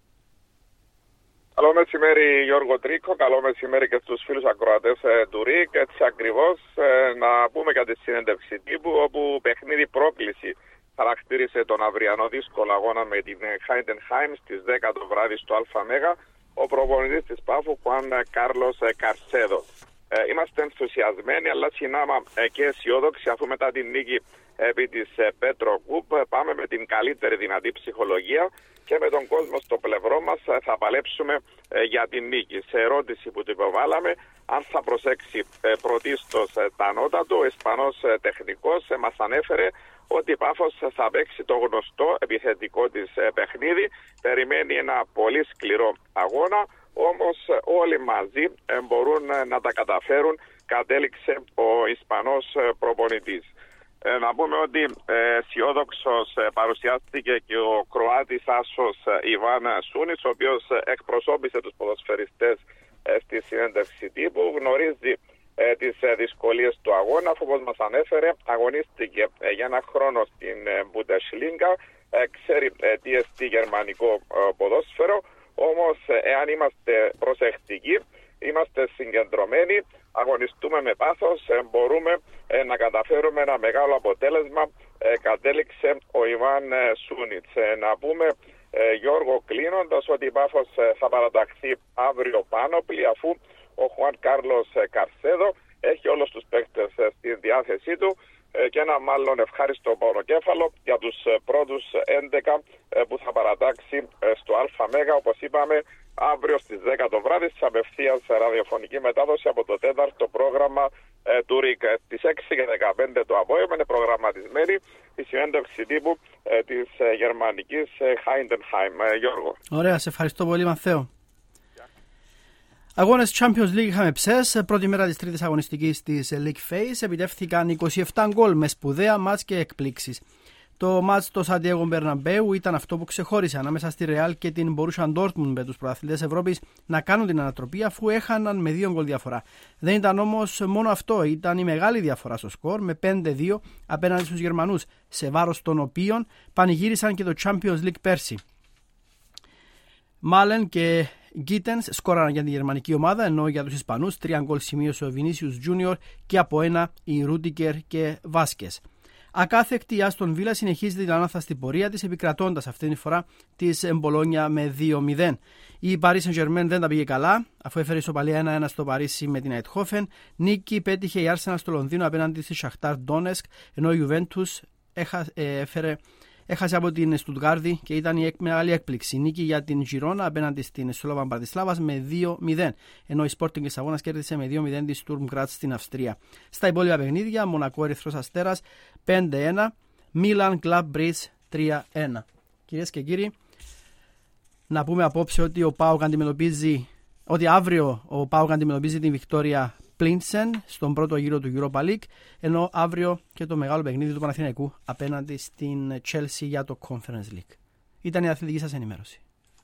Καλό μεσημέρι Γιώργο Τρίκο, καλό μεσημέρι και στους φίλους ακροατές του ΡΙΚ. Έτσι ακριβώς να πούμε για τη συνέντευξη τύπου, όπου παιχνίδι πρόκληση χαρακτήρισε τον αυριανό δύσκολο αγώνα με την Heidenheim στις 10 το βράδυ στο ΑΜΕΓΑ ο προπονητής της Πάφου Χουάν Κάρλος Καρσέδο. Είμαστε ενθουσιασμένοι αλλά συνάμα και αισιόδοξοι, αφού μετά την νίκη επί της Πέτρο Κουπ πάμε με την καλύτερη δυνατή ψυχολογία και με τον κόσμο στο πλευρό μας θα παλέψουμε για την νίκη. Σε ερώτηση που του υποβάλαμε αν θα προσέξει πρωτίστως τα νότα του, ο Ισπανός τεχνικός μας ανέφερε ότι η Πάφος θα παίξει το γνωστό επιθετικό της παιχνίδι. Περιμένει ένα πολύ σκληρό αγώνα, όμως όλοι μαζί μπορούν να τα καταφέρουν, κατέληξε ο Ισπανός προπονητής. Να πούμε ότι αισιόδοξος παρουσιάστηκε και ο Κροάτης άσος Ιβάν Σούνης, ο οποίος εκπροσώπησε τους ποδοσφαιριστές στη συνέντευξη τύπου. Γνωρίζει τις δυσκολίες του αγώνα, αφού όπως μας ανέφερε αγωνίστηκε για ένα χρόνο στην Bundesliga, ξέρει τι εστί γερμανικό ποδόσφαιρο, όμως εάν είμαστε προσεκτικοί, είμαστε συγκεντρωμένοι, αγωνιστούμε με πάθος, μπορούμε να καταφέρουμε ένα μεγάλο αποτέλεσμα, κατέληξε ο Ιβάν Σούνιτς. Να πούμε, Γιώργο, κλείνοντας, ότι η Πάφος θα παραταχθεί αύριο πάνωπλη, αφού ο Χουάν Κάρλος Καρσέδο έχει όλους τους παίκτες στη διάθεσή του και ένα μάλλον ευχάριστο πονοκέφαλο για τους πρώτους 11 που θα παρατάξει στο ΑΜΕΓΑ, όπως είπαμε, αύριο στις 10 το βράδυ, στις απευθείας ραδιοφωνική μετάδοση από το 4ο πρόγραμμα του ΡΙΚ. Στις 6 και 15 το απόγευμα είναι προγραμματισμένη η συνέντευξη τύπου της γερμανικής Heidenheim. Γιώργο. Ωραία, σε ευχαριστώ πολύ, Μαθαίο. Αγώνες Champions League είχαμε ψες. Πρώτη μέρα της τρίτης αγωνιστικής της League Phase. Επιτεύχθηκαν 27 γκολ με σπουδαία μάτς και εκπλήξεις. Το μάτς στο Σαντιέγκο Μπερναμπέου ήταν αυτό που ξεχώρισε ανάμεσα στη Real και την Borussia Dortmund, με τους πρωταθλητές Ευρώπης να κάνουν την ανατροπή αφού έχαναν με 2 γκολ διαφορά. Δεν ήταν όμως μόνο αυτό, ήταν η μεγάλη διαφορά στο σκορ με 5-2 απέναντι στους Γερμανούς, σε βάρος των οποίων πανηγύρισαν και το Champions League πέρσι. Μάλεν και Γκίτενς σκόραραν για την γερμανική ομάδα, ενώ για τους Ισπανούς 3 γκολ σημείωσε ο Βινίσιους Τζούνιορ και από 1 οι Ρούντικερ και Βάσκες. Ακάθεκτη η Άστον Βίλα συνεχίζει την ανάθαστη πορεία της, επικρατώντας αυτήν τη φορά της Μπολόνια με 2-0. Η Paris Saint-Germain δεν τα πήγε καλά, αφού έφερε ισοπαλία 1-1 στο Παρίσι με την Αιτχόφεν. Νίκη πέτυχε η Arsenal στο Λονδίνο απέναντι στη Shakhtar Donetsk, ενώ η Juventus έχασε από την Στουτγκάρδη και ήταν η μεγάλη έκπληξη. Νίκη για την Girona απέναντι στην Σλόβαν Μπρατισλάβας με 2-0, ενώ η Sporting Λισαβόνας κέρδισε με 2-0 τη Sturm Graz στην Αυστρία. Στα υπόλοιπα παιχνίδια, Μονακό Ερυθρός Αστέρας 5-1, Μίλαν Club Bridge 3-1. Κυρίες και κύριοι, να πούμε απόψε ότι αύριο ο ΠΑΟΚ αντιμετωπίζει την Βικτόρια Πλίντσεν στον πρώτο γύρο του Europa League, ενώ αύριο και το μεγάλο παιχνίδι του Παναθηναϊκού απέναντι στην Chelsea για το Conference League. Ήταν η αθλητική σας ενημέρωση.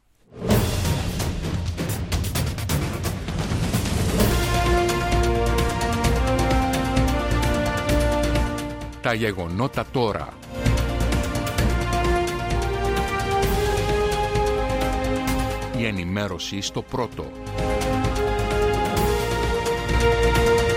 Τα γεγονότα τώρα. Η ενημέρωση στο πρώτο.